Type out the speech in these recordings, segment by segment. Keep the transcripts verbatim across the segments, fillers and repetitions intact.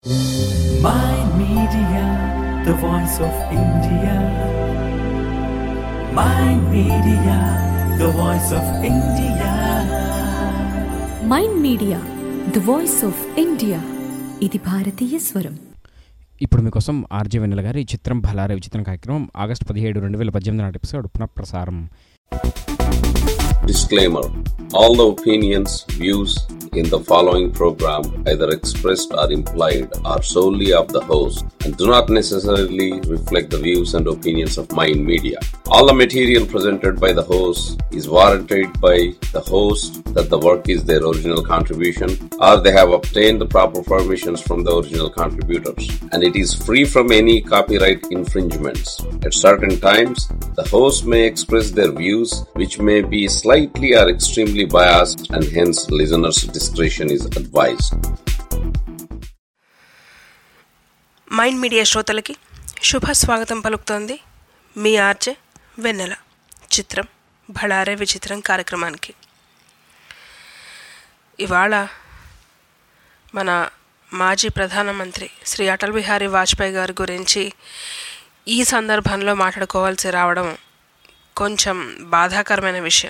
Mind Media, the voice of India. Mind Media, the voice of India. Mind media the voice of India. ఇది భారతీయ స్వరం. ఇప్పుడు మీకోసం RJ వెన్నెల గారి చిత్రం భలారే విచిత్రం కార్యక్రమం ఆగస్టు పదిహేడు రెండు వేల పద్దెనిమిది నాటి ఎపిసోడ్ పునఃప్రసారం. Disclaimer: all the opinions, views in the following program, either expressed or implied, are solely of the host and do not necessarily reflect the views and opinions of Mind Media. All the material presented by the host is warranted by the host that the work is their original contribution or they have obtained the proper permissions from the original contributors, and it is free from any copyright infringements. At certain times, the host may express their views which may be slightly or extremely biased, and hence listeners' discretion is advised. Mind media శ్రోతలకి శుభ స్వాగతం పలుకుతోంది మీ RJ వెన్నెల. చిత్రం భళారే విచిత్రం కార్యక్రమానికి ఇవాళ మన మాజీ ప్రధానమంత్రి శ్రీ అటల్ బిహారీ వాజ్పేయి గారి గురించి ఈ సందర్భంలో మాట్లాడుకోవాల్సి రావడం కొంచెం బాధాకరమైన విషయం.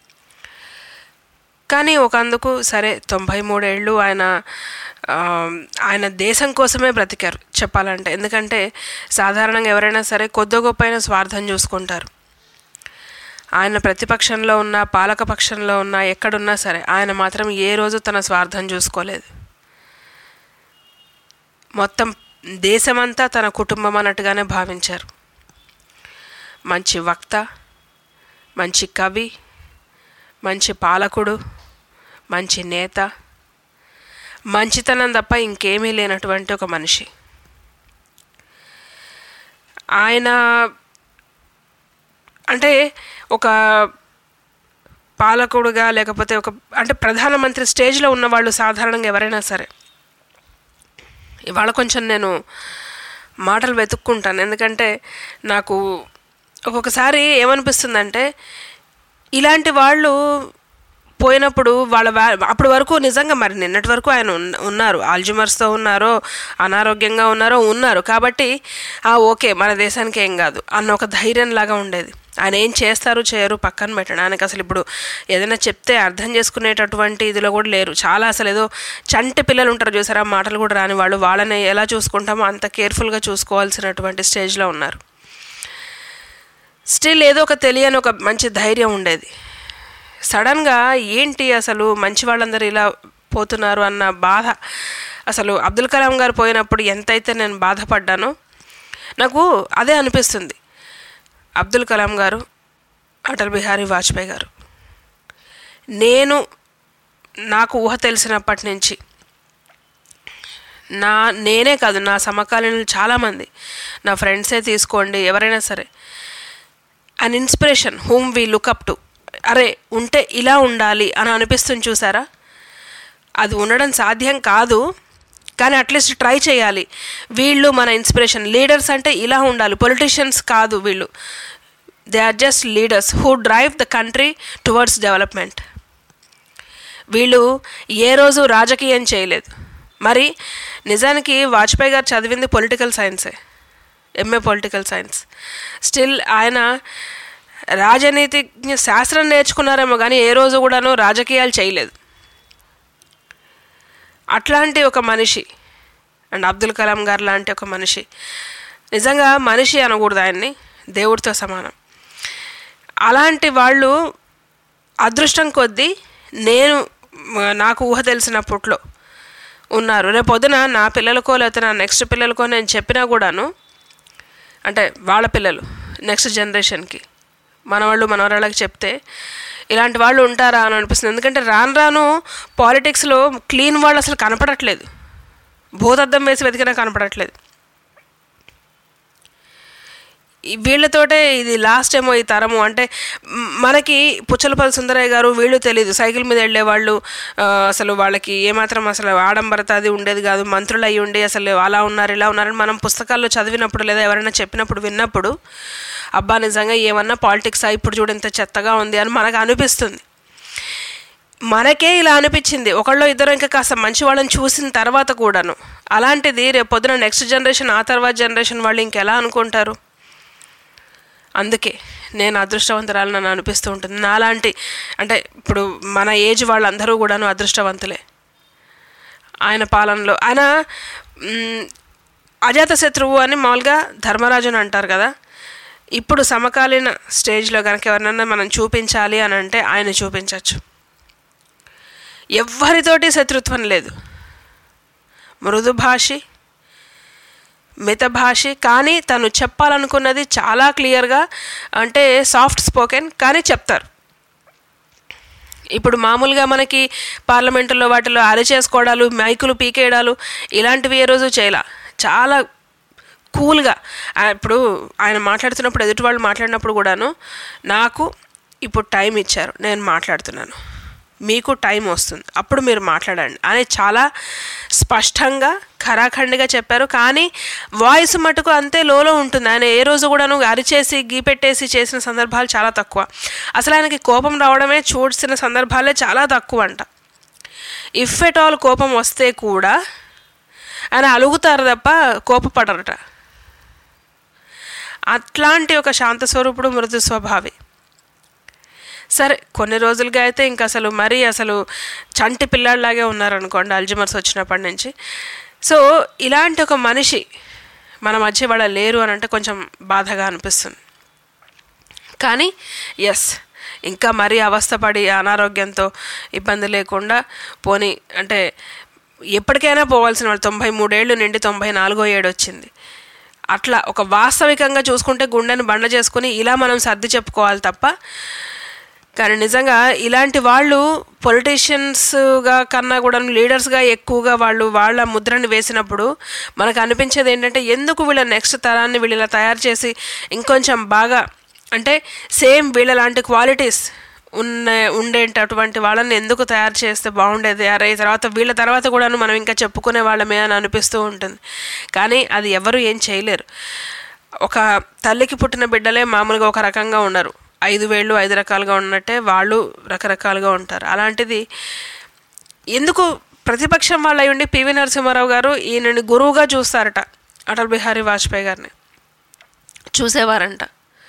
కానీ ఒకందుకు సరే తొంభై మూడేళ్ళు ఆయన ఆయన దేశం కోసమే బ్రతికారు చెప్పాలంటే. ఎందుకంటే సాధారణంగా ఎవరైనా సరే కొద్ది గొప్పైన స్వార్థం చూసుకుంటారు. ఆయన ప్రతిపక్షంలో ఉన్నా పాలకపక్షంలో ఉన్నా ఎక్కడున్నా సరే ఆయన మాత్రం ఏ రోజు తన స్వార్థం చూసుకోలేదు. మొత్తం దేశమంతా తన కుటుంబం అన్నట్టుగానే భావించారు. మంచి వక్త, మంచి కవి, మంచి పాలకుడు, మంచి నేత, మంచితనం తప్ప ఇంకేమీ లేనటువంటి ఒక మనిషి. ఆయన అంటే ఒక పాలకుడుగా లేకపోతే ఒక అంటే ప్రధానమంత్రి స్టేజ్లో ఉన్నవాళ్ళు సాధారణంగా ఎవరైనా సరే ఇవాళ కొంచెం నేను మాటలు వెతుక్కుంటాను. ఎందుకంటే నాకు ఒక్కొక్కసారి ఏమనిపిస్తుందంటే ఇలాంటి వాళ్ళు పోయినప్పుడు వాళ్ళ అప్పటి వరకు నిజంగా మరి నిన్నటి వరకు ఆయన ఉన్నారు, ఆల్జీమర్స్తో ఉన్నారో అనారోగ్యంగా ఉన్నారో ఉన్నారు కాబట్టి ఆ ఓకే మన దేశానికి ఏం కాదు అన్న ఒక ధైర్యం లాగా ఉండేది. ఆయన ఏం చేస్తారు చేయరు పక్కన పెట్టండి, ఆయనకు అసలు ఇప్పుడు ఏదైనా చెప్తే అర్థం చేసుకునేటటువంటి ఇదిలో కూడా లేరు. చాలా అసలు ఏదో చంటి పిల్లలు ఉంటారు చూసారా, మాటలు కూడా రాని వాళ్ళు, వాళ్ళని ఎలా చూసుకుంటామో అంత కేర్ఫుల్గా చూసుకోవాల్సినటువంటి స్టేజ్లో ఉన్నారు. స్టిల్ ఏదో ఒక తెలియని ఒక మంచి ధైర్యం ఉండేది. సడన్గా ఏంటి అసలు మంచి వాళ్ళందరూ ఇలా పోతున్నారు అన్న బాధ. అసలు అబ్దుల్ కలాం గారు పోయినప్పుడు ఎంతైతే నేను బాధపడ్డానో నాకు అదే అనిపిస్తుంది. అబ్దుల్ కలాం గారు, అటల్ బిహారీ వాజ్పేయి గారు, నేను నాకు ఊహ తెలిసినప్పటి నుంచి నా నేనే కాదు నా సమకాలీనులు చాలామంది, నా ఫ్రెండ్సే తీసుకోండి ఎవరైనా సరే, an inspiration whom we look up to. అరే ఉంటే ఇలా ఉండాలి అని అనిపిస్తుంది చూసారా. అది ఉండడం సాధ్యం కాదు కానీ అట్లీస్ట్ ట్రై చేయాలి. వీళ్ళు మన ఇన్స్పిరేషన్. లీడర్స్ అంటే ఇలా ఉండాలి, పొలిటీషియన్స్ కాదు వీళ్ళు. They are just leaders who drive the country towards development. వీళ్ళు ఏ రోజు రాజకీయం చేయలేదు. మరి నిజానికి వాజ్పేయి గారు చదివింది పొలిటికల్ సైన్సే, ఎంఏ పొలిటికల్ సైన్స్. స్టిల్ ఆయన రాజనీతి శాస్త్రం నేర్చుకున్నారేమో కానీ ఏ రోజు కూడాను రాజకీయాలు చేయలేదు. అట్లాంటి ఒక మనిషి అండ్ అబ్దుల్ కలాం గారు లాంటి ఒక మనిషి, నిజంగా మనిషి అనకూడదు, ఆయన్ని దేవుడితో సమానం. అలాంటి వాళ్ళు అదృష్టం కొద్దీ నేను నాకు ఊహ తెలిసినప్పట్లో ఉన్నారు. రేపు పొద్దున నా పిల్లలకో లేకపోతే నా నెక్స్ట్ పిల్లలకో నేను చెప్పినా కూడాను, అంటే వాళ్ళ పిల్లలు నెక్స్ట్ జనరేషన్కి మనవాళ్ళు మనవరాళ్ళకి చెప్తే ఇలాంటి వాళ్ళు ఉంటారా అని అనిపిస్తుంది. ఎందుకంటే రాను రాను పాలిటిక్స్లో క్లీన్ వాళ్ళు అసలు కనపడట్లేదు, భూతద్దం వేసి వెతికినా కనపడట్లేదు. వీళ్ళతోటే ఇది లాస్ట్ ఏమో ఈ తరము. అంటే మనకి పుచ్చలపల్లి సుందరయ్య గారు వీళ్ళు తెలీదు, సైకిల్ మీద వెళ్ళేవాళ్ళు, అసలు వాళ్ళకి ఏమాత్రం అసలు ఆడంబరత అది ఉండేది కాదు, మంత్రులు అయ్యి ఉండి అసలు అలా ఉన్నారు ఇలా ఉన్నారని మనం పుస్తకాల్లో చదివినప్పుడు లేదా ఎవరైనా చెప్పినప్పుడు విన్నప్పుడు అబ్బా నిజంగా ఏమన్నా పాలిటిక్స్ ఇప్పుడు చూడు ఎంత చెత్తగా ఉంది అని మనకు అనిపిస్తుంది. మనకే ఇలా అనిపించింది, ఒకళ్ళు ఇద్దరు ఇంకా కాస్త మంచి వాళ్ళని చూసిన తర్వాత కూడాను. అలాంటిది రేపు పొద్దున నెక్స్ట్ జనరేషన్, ఆ తర్వాత జనరేషన్ వాళ్ళు ఇంకెలా అనుకుంటారు? అందుకే నేను అదృష్టవంతురాలు నన్ను అనిపిస్తూ ఉంటుంది. నాలాంటి అంటే ఇప్పుడు మన ఏజ్ వాళ్ళందరూ కూడాను అదృష్టవంతులే. ఆయన పాలనలో ఆయన అజాతశత్రువు అని మామూలుగా ధర్మరాజుని అంటారు కదా. ఇప్పుడు సమకాలీన స్టేజ్లో కనుక ఎవరినన్నా మనం చూపించాలి అని అంటే ఆయన చూపించవచ్చు. ఎవ్వరితోటి శత్రుత్వం లేదు, మృదుభాషి, మితభాషి, కానీ తను చెప్పాలనుకున్నది చాలా క్లియర్గా, అంటే సాఫ్ట్ స్పోకెన్ కానీ చెప్తారు. ఇప్పుడు మామూలుగా మనకి పార్లమెంటులో వాటిలో అరిచేసుకోవడాలు, మైకులు పీకేయడాలు ఇలాంటివి ఏ రోజు చేయలా. చాలా కూల్గా ఇప్పుడు ఆయన మాట్లాడుతున్నప్పుడు, ఎదుటి వాళ్ళు మాట్లాడినప్పుడు కూడాను, నాకు ఇప్పుడు టైం ఇచ్చారు, నేను మాట్లాడుతున్నాను, మీకు టైం వస్తుంది, అప్పుడు మీరు మాట్లాడండి అని చాలా స్పష్టంగా ఖరాఖండిగా చెప్పారు. కానీ వాయిస్ మటుకు అంతే లోలో ఉంటుంది. ఆయన ఏ రోజు కూడా నువ్వు అరిచేసి గీపెట్టేసి చేసిన సందర్భాలు చాలా తక్కువ. అసలు ఆయనకి కోపం రావడమే చూసిన సందర్భాలే చాలా తక్కువ అంట. ఇఫ్ ఎట్ ఆల్ కోపం వస్తే కూడా ఆయన అలుగుతారు తప్ప కోపపడరట. అట్లాంటి ఒక శాంత స్వరూపుడు, మృదు స్వభావి. సరే కొన్ని రోజులుగా అయితే ఇంకా అసలు మరీ అసలు చంటి పిల్లాడిలాగే ఉన్నారనుకోండి అల్జీమర్స్ వచ్చినప్పటి నుంచి. సో ఇలాంటి ఒక మనిషి మన మధ్య వాళ్ళ లేరు అని అంటే కొంచెం బాధగా అనిపిస్తుంది. కానీ ఎస్, ఇంకా మరీ అవస్థపడి అనారోగ్యంతో ఇబ్బంది లేకుండా పోనీ అంటే ఎప్పటికైనా పోవాల్సిన వాళ్ళు, తొంభై మూడేళ్ళు నిండి తొంభై నాలుగో ఏడు వచ్చింది. అట్లా ఒక వాస్తవికంగా చూసుకుంటే గుండెని బండ చేసుకుని ఇలా మనం సర్ది చెప్పుకోవాలి తప్ప. కానీ నిజంగా ఇలాంటి వాళ్ళు పొలిటీషియన్స్గా కన్నా కూడా లీడర్స్గా ఎక్కువగా వాళ్ళు వాళ్ళ ముద్రని వేసినప్పుడు మనకు అనిపించేది ఏంటంటే, ఎందుకు వీళ్ళ నెక్స్ట్ తరాన్ని వీళ్ళు ఇలా తయారు చేసి ఇంకొంచెం బాగా అంటే సేమ్ వీళ్ళ లాంటి క్వాలిటీస్ ఉన్న ఉండేటటువంటి వాళ్ళని ఎందుకు తయారు చేస్తే బాగుండేది, అరే తర్వాత వీళ్ళ తర్వాత కూడా మనం ఇంకా చెప్పుకునే వాళ్ళమే అని అనిపిస్తూ ఉంటుంది. కానీ అది ఎవరు ఏం చేయలేరు. ఒక తల్లికి పుట్టిన బిడ్డలే మామూలుగా ఒక రకంగా ఉన్నారు, ఐదు వేళ్ళు ఐదు రకాలుగా ఉన్నట్టే వాళ్ళు రకరకాలుగా ఉంటారు. అలాంటిది ఎందుకు ప్రతిపక్షం వాళ్ళు అయి ఉండి పివి నరసింహారావు గారు ఈయనని గురువుగా చూస్తారట, అటల్ బిహారీ వాజ్పేయి గారిని చూసేవారంట.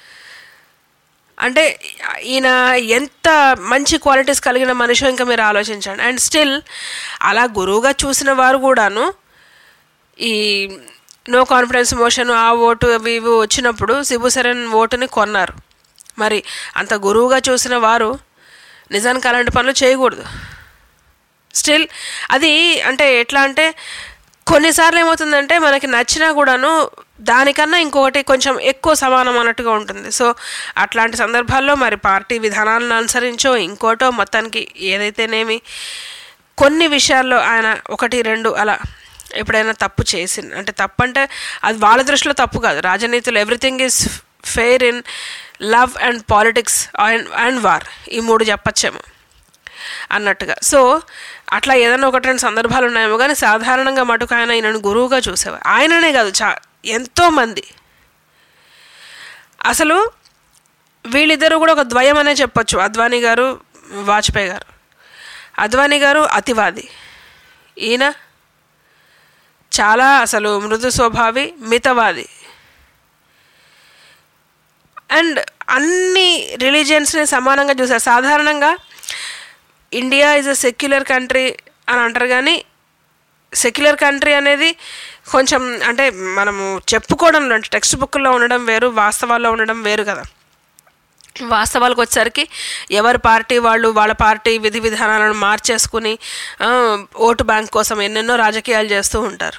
అంటే ఈయన ఎంత మంచి క్వాలిటీస్ కలిగిన మనిషో ఇంకా మీరు ఆలోచించండి. అండ్ స్టిల్ అలా గురువుగా చూసిన వారు కూడాను ఈ నో కాన్ఫిడెన్స్ మోషన్ ఆ ఓటు అవి ఇవి వచ్చినప్పుడు శిబు సోరెన్ ఓటుని కొన్నారు. మరి అంత గురువుగా చూసిన వారు నిజానికి అలాంటి పనులు చేయకూడదు. స్టిల్ అది అంటే ఎట్లా అంటే కొన్నిసార్లు ఏమవుతుందంటే మనకి నచ్చినా కూడాను దానికన్నా ఇంకొకటి కొంచెం ఎక్కువ సమానం అన్నట్టుగా ఉంటుంది. సో అట్లాంటి సందర్భాల్లో మరి పార్టీ విధానాలను అనుసరించో ఇంకోటో మొత్తానికి ఏదైతేనేమి కొన్ని విషయాల్లో ఆయన ఒకటి రెండు అలా ఎప్పుడైనా తప్పు చేసింది అంటే, తప్పు అంటే అది వాళ్ళ దృష్టిలో తప్పు కాదు. రాజనీతిలో everything is fair in love and politics and and war, ఈ మూడు చెప్పచ్చేమో అన్నట్టుగా. సో అట్లా ఏదైనా ఒకటి రెండు సందర్భాలు ఉన్నాయేమో, కానీ సాధారణంగా మటుకు ఆయన ఈయనను గురువుగా చూసేవారు. ఆయననే కాదు, చా ఎంతోమంది. అసలు వీళ్ళిద్దరూ కూడా ఒక ద్వయం అనే చెప్పొచ్చు, అద్వానీ గారు వాజ్పేయి గారు. అద్వానీ గారు అతివాది, ఈయన చాలా అసలు మృదు స్వభావి, మితవాది. అండ్ అన్ని రిలీజియన్స్ని సమానంగా చూశారు. సాధారణంగా India is a secular country అని అంటారు, కానీ సెక్యులర్ కంట్రీ అనేది కొంచెం అంటే మనము చెప్పుకోవడంలో అంటే టెక్స్ట్ బుక్లో ఉండడం వేరు, వాస్తవాల్లో ఉండడం వేరు కదా. వాస్తవాలకు వచ్చేసరికి ఎవరి పార్టీ వాళ్ళు వాళ్ళ పార్టీ విధి విధానాలను మార్చేసుకుని ఓటు బ్యాంక్ కోసం ఎన్నెన్నో రాజకీయాలు చేస్తూ ఉంటారు.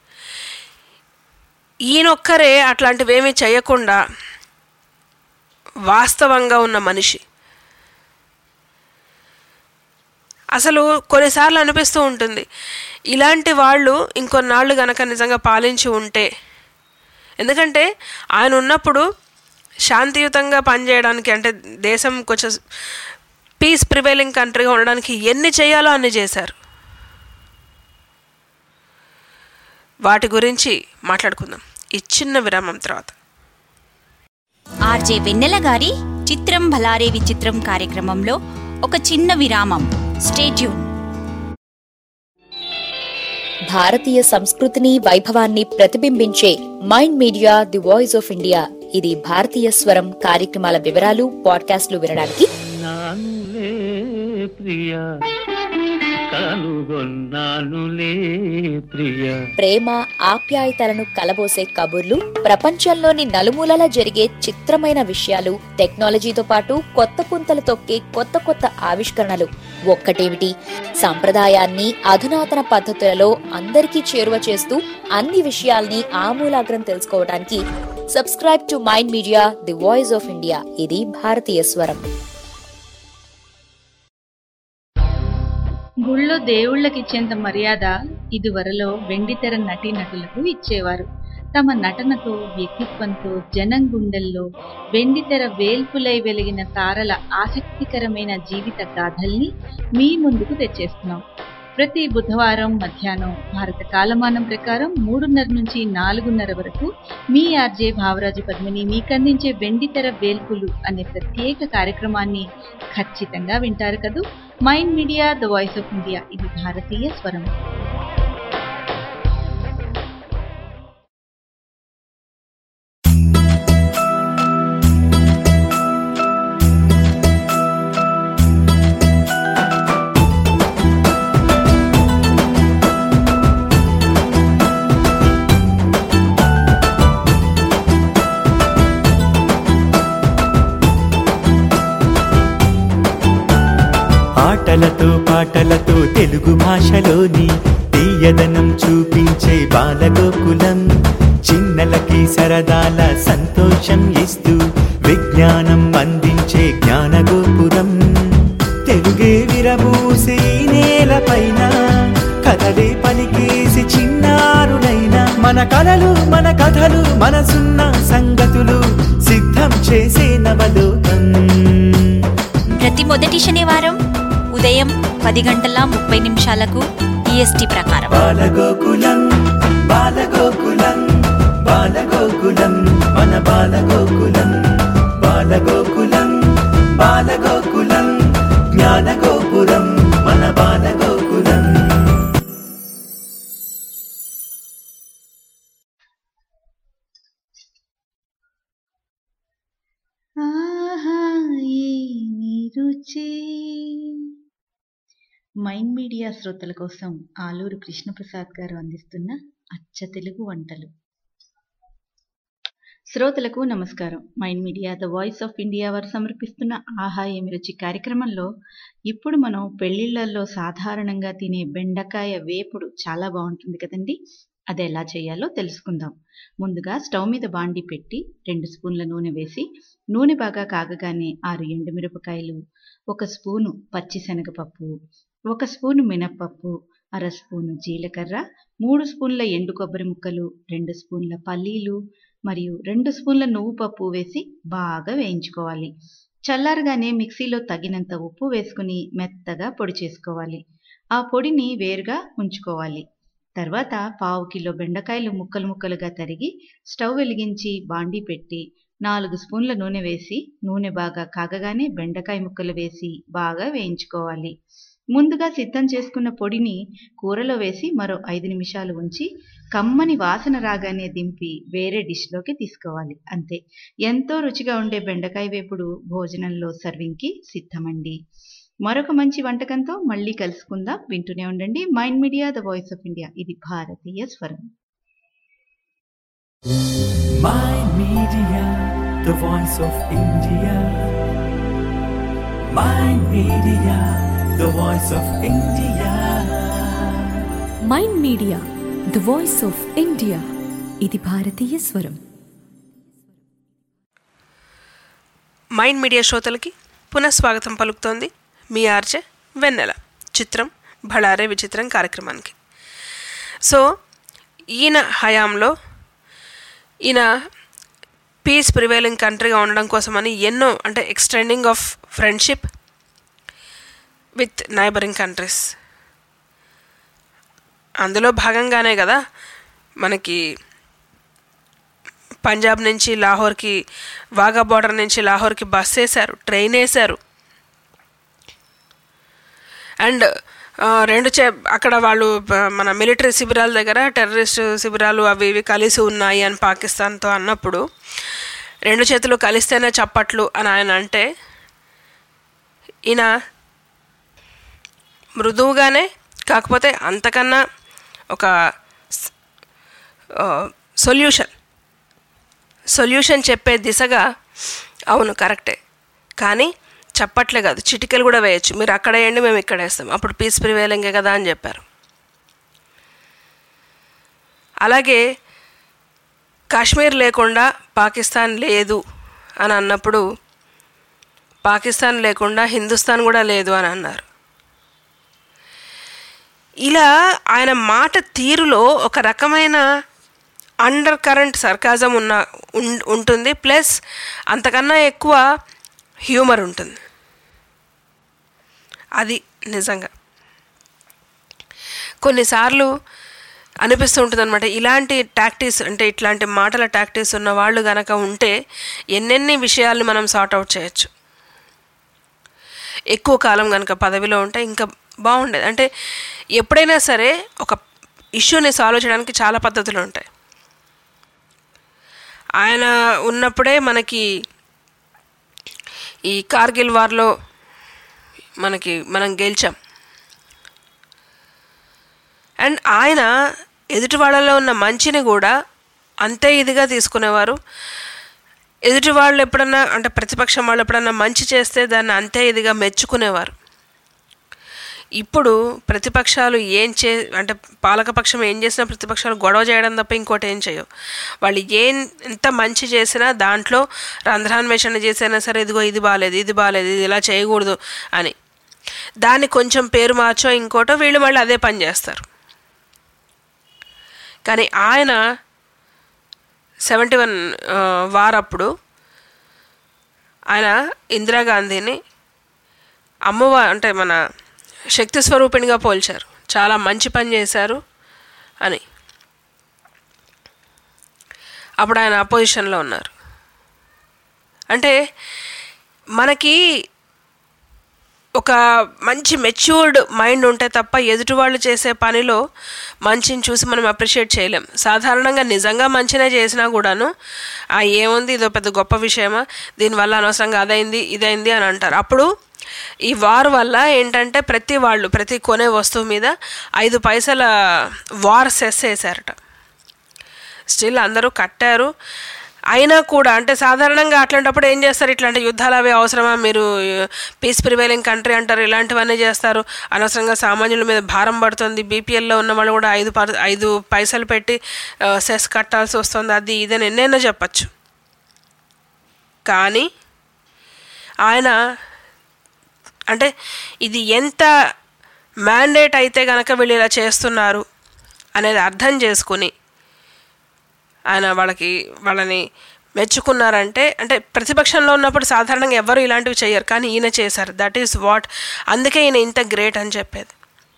ఈయనొక్కరే అట్లాంటివేమీ చేయకుండా వాస్తవంగా ఉన్న మనిషి. అసలు కొన్నిసార్లు అనిపిస్తూ ఉంటుంది, ఇలాంటి వాళ్ళు ఇంకొన్నాళ్ళు గనక నిజంగా పాలించి ఉంటే, ఎందుకంటే ఆయన ఉన్నప్పుడు శాంతియుతంగా పనిచేయడానికి అంటే దేశం కొంచెం పీస్ ప్రివైలింగ్ కంట్రీగా ఉండడానికి ఎన్ని చేయాలో అన్ని చేశారు. వాటి గురించి మాట్లాడుకుందాం ఈ చిన్న విరామం తర్వాత. ఆర్జే వెన్నెల గారి చిత్రం భలారే విచిత్రం కార్యక్రమంలో ఒక చిన్న విరామం. Stay tune. భారతీయ సంస్కృతిని వైభవాన్ని ప్రతిబింబించే mind media the voice of India. ఇది భారతీయ స్వరం కార్యక్రమాల వివరాలు పాడ్కాస్ట్లు వినడానికి నానులే ప్రియా కనుగొన్నానులే ప్రియా. ప్రేమ ఆప్యాయతలను కలబోసే కబుర్లు, ప్రపంచంలోని నలుమూలలా జరిగే చిత్రమైన విషయాలు, టెక్నాలజీతో పాటు కొత్త పుంతలు తొక్కే కొత్త కొత్త ఆవిష్కరణలు. ఒక్కటేమిటి, సంప్రదాయాన్ని అధునాతన పద్ధతులలో అందరికీ చేరువ చేస్తూ అన్ని విషయాల్ని ఆమూలాగ్రం తెలుసుకోవడానికి subscribe to mind media the voice of India. ఇది భారతీయ స్వరం. గుళ్ళో దేవుళ్ళకిచ్చేంత మర్యాద ఇదివరలో వెండితెర నటీ నటులకు ఇచ్చేవారు. తమ నటనతో, వ్యక్తిత్వంతో జనం గుండెల్లో వెండితెర వేల్పులై వెలిగిన తారల ఆసక్తికరమైన జీవిత గాథల్ని మీ ముందుకు తెచ్చేస్తున్నాం. ప్రతి బుధవారం మధ్యాహ్నం భారత కాలమానం ప్రకారం మూడున్నర నుంచి నాలుగున్నర వరకు మీ ఆర్జే భావరాజు పద్మిని మీకందించే వెండితెర వేల్పులు అనే ప్రత్యేక కార్యక్రమాన్ని ఖచ్చితంగా వింటారు కదూ. Mind media the voice of India, ఇది భారతీయ స్వరం. ఆటలతో పాటలతో తెలుగు భాషలోని తీయదనం చూపించే బాలగోకులం, చిన్నలకి సరదాల సంతోషం ఇస్తూ విజ్ఞానం అందించే జ్ఞానగోపురం. తెలుగే విరబూసి నేలపైన కథలే పలికేసి చిన్నారులైన మన కలలు మన కథలు మనసున్న సంగతులు సిద్ధం చేసే నవలోకం. ప్రతి మొదటి శనివారం ఉదయం పది గంటల ముప్పై నిమిషాలకు ఈఎస్టీ ప్రకారం బాలగోకులం బాలగోకులం బాలగోకులం మన బాలగోకులం బాలగోకులం బాలగోకులం జ్ఞానగోపురం మన బాలగోకులం. మైండ్ మీడియా శ్రోతల కోసం ఆలూరు కృష్ణప్రసాద్ గారు అందిస్తున్న అచ్చ తెలుగు వంటలు. శ్రోతలకు నమస్కారం. Mind media the voice of India వారు సమర్పిస్తున్న ఆహా ఏమి రుచి కార్యక్రమంలో ఇప్పుడు మనం పెళ్లిళ్లలో సాధారణంగా తినే బెండకాయ వేపుడు చాలా బాగుంటుంది కదండి. అది ఎలా చేయాలో తెలుసుకుందాం. ముందుగా స్టవ్ మీద బాండి పెట్టి రెండు స్పూన్ల నూనె వేసి, నూనె బాగా కాగగానే ఆరు ఎండుమిరపకాయలు, ఒక స్పూను పచ్చిశనగపప్పు, ఒక స్పూను మినప్పప్పు, అర స్పూను జీలకర్ర, మూడు స్పూన్ల ఎండు కొబ్బరి ముక్కలు, రెండు స్పూన్ల పల్లీలు మరియు రెండు స్పూన్ల నువ్వు పప్పు వేసి బాగా వేయించుకోవాలి. చల్లారగానే మిక్సీలో తగినంత ఉప్పు వేసుకుని మెత్తగా పొడి చేసుకోవాలి. ఆ పొడిని వేరుగా ఉంచుకోవాలి. తర్వాత పావు కిలో బెండకాయలు ముక్కలు ముక్కలుగా తరిగి స్టవ్ వెలిగించి బాండీ పెట్టి నాలుగు స్పూన్ల నూనె వేసి, నూనె బాగా కాగగానే బెండకాయ ముక్కలు వేసి బాగా వేయించుకోవాలి. ముందుగా సిద్ధం చేసుకున్న పొడిని కూరలో వేసి మరో ఐదు నిమిషాలు ఉంచి కమ్మని వాసన రాగానే దింపి వేరే డిష్లోకి తీసుకోవాలి. అంతే, ఎంతో రుచిగా ఉండే బెండకాయ వేపుడు భోజనంలో సర్వింగ్కి సిద్ధమండి. మరొక మంచి వంటకంతో మళ్ళీ కలుసుకుందాం. వింటూనే ఉండండి mind media the voice of India, ఇది భారతీయ స్వరం. Mind Media, the voice of India. Mind Media, the voice of India. Mind media the voice of India, ఇది భారతీయ స్వరం. మైండ్ మీడియా శ్రోతలకి పునఃస్వాగతం పలుకుతోంది మీ ఆర్జే వెన్నెల. చిత్రం భళారే విచిత్రం కార్యక్రమానికి. సో ఈయన హయాంలో ఈయన పీస్ ప్రివైలింగ్ కంట్రీగా ఉండడం కోసమని ఎన్నో, అంటే extending of friendship with neighbouring countries, అందులో భాగంగానే కదా మనకి పంజాబ్ నుంచి లాహోర్కి, వాఘా బార్డర్ నుంచి లాహోర్కి బస్ వేశారు, ట్రైన్ వేశారు. అండ్ రెండు చే అక్కడ వాళ్ళు మన మిలిటరీ శిబిరాల దగ్గర టెర్రరిస్ట్ శిబిరాలు అవి ఇవి కలిసి ఉన్నాయి అని పాకిస్తాన్తో అన్నప్పుడు రెండు చేతులు కలిస్తేనే చప్పట్లు అని ఆయన అంటే ఈయన మృదువుగానే కాకపోతే అంతకన్నా ఒక సొల్యూషన్ సొల్యూషన్ చెప్పే దిశగా అవును కరెక్టే కానీ చప్పట్లే కాదు చిటికెలు కూడా వేయచ్చు, మీరు అక్కడ వేయండి మేము ఇక్కడ వేస్తాం, అప్పుడు పీస్ ప్రివేలింగే కదా అని చెప్పారు. అలాగే కాశ్మీర్ లేకుండా పాకిస్తాన్ లేదు అని అన్నప్పుడు పాకిస్తాన్ లేకుండా హిందుస్థాన్ కూడా లేదు అని అన్నారు. ఇలా ఆయన మాట తీరులో ఒక రకమైన అండర్ కరెంట్ సర్కాజం ఉన్న ఉంటుంది, ప్లస్ అంతకన్నా ఎక్కువ హ్యూమర్ ఉంటుంది. అది నిజంగా కొన్నిసార్లు అనిపిస్తూ ఉంటుంది అనమాట. ఇలాంటి టాక్టిక్స్ అంటే ఇట్లాంటి మాటల టాక్టిక్స్ ఉన్న వాళ్ళు కనుక ఉంటే ఎన్నెన్ని విషయాలను మనం సార్ట్అవుట్ చేయొచ్చు. ఎక్కువ కాలం కనుక పదవిలో ఉంటే ఇంకా బాగుండేది. అంటే ఎప్పుడైనా సరే ఒక ఇష్యూని సాల్వ్ చేయడానికి చాలా పద్ధతులు ఉంటాయి. ఆయన ఉన్నప్పుడే మనకి ఈ కార్గిల్ వార్లో మనకి మనం గెలిచాం. అండ్ ఆయన ఎదుటి వాళ్ళలో ఉన్న మంచిని కూడా అంతే ఇదిగా తీసుకునేవారు. ఎదుటి వాళ్ళు ఎప్పుడన్నా అంటే ప్రతిపక్షం వాళ్ళు ఎప్పుడన్నా మంచి చేస్తే దాన్ని అంతే ఇదిగా మెచ్చుకునేవారు. ఇప్పుడు ప్రతిపక్షాలు ఏం చే అంటే పాలకపక్షం ఏం చేసినా ప్రతిపక్షాలు గొడవ చేయడం తప్ప ఇంకోటి ఏం చేయవు. వాళ్ళు ఏం ఎంత మంచి చేసినా దాంట్లో రంధ్రాన్వేషణ చేసైనా సరే ఇదిగో ఇది బాగాలేదు ఇది బాగాలేదు ఇది ఇలా చేయకూడదు అని దాన్ని కొంచెం పేరు మార్చో ఇంకోటో వీళ్ళు మళ్ళీ అదే పని చేస్తారు. కానీ ఆయన సెవెంటీ వన్ వార్ అప్పుడు ఆయన ఇందిరాగాంధీని అమ్మవా అంటే మన శక్తి స్వరూపిణిగా పోల్చారు, చాలా మంచి పని చేశారు అని. అప్పుడు ఆయన అపోజిషన్లో ఉన్నారు. అంటే మనకి ఒక మంచి మెచ్యూర్డ్ మైండ్ ఉంటే తప్ప ఎదుటి వాళ్ళు చేసే పనిలో మంచిని చూసి మనం అప్రిషియేట్ చేయలేం. సాధారణంగా నిజంగా మంచినే చేసినా కూడాను ఆ ఏముంది ఇదో పెద్ద గొప్ప విషయమా, దీనివల్ల అనవసరంగా అదైంది ఇదైంది అని అంటారు. అప్పుడు ఈ వార్ వల్ల ఏంటంటే ప్రతి వాళ్ళు ప్రతి కొనే వస్తువు మీద ఐదు పైసల వార్ సెస్ వేసారట. స్టిల్ అందరూ కట్టారు. అయినా కూడా అంటే సాధారణంగా అట్లాంటప్పుడు ఏం చేస్తారు, ఇట్లాంటి యుద్ధాలు అవి అవసరమా, మీరు పీస్ ప్రివైలింగ్ కంట్రీ అంటారు, ఇలాంటివన్నీ చేస్తారు, అనవసరంగా సామాన్యుల మీద భారం పడుతుంది, బీపీఎల్లో ఉన్న వాళ్ళు కూడా ఐదు ప ఐదు పైసలు పెట్టి సెస్ కట్టాల్సి వస్తుంది, అది ఇదని ఎన్నైనా చెప్పచ్చు. కానీ ఆయన అంటే ఇది ఎంత మ్యాండేట్ అయితే కనుక వీళ్ళు ఇలా చేస్తున్నారు అనేది అర్థం చేసుకుని ఆయన వాళ్ళకి వాళ్ళని మెచ్చుకున్నారంటే అంటే ప్రతిపక్షంలో ఉన్నప్పుడు సాధారణంగా ఎవరు ఇలాంటివి చేయరు, కానీ ఈయన చేశారు. దట్ ఈస్ వాట్, అందుకే ఈయన ఇంత గ్రేట్ అని చెప్పేది.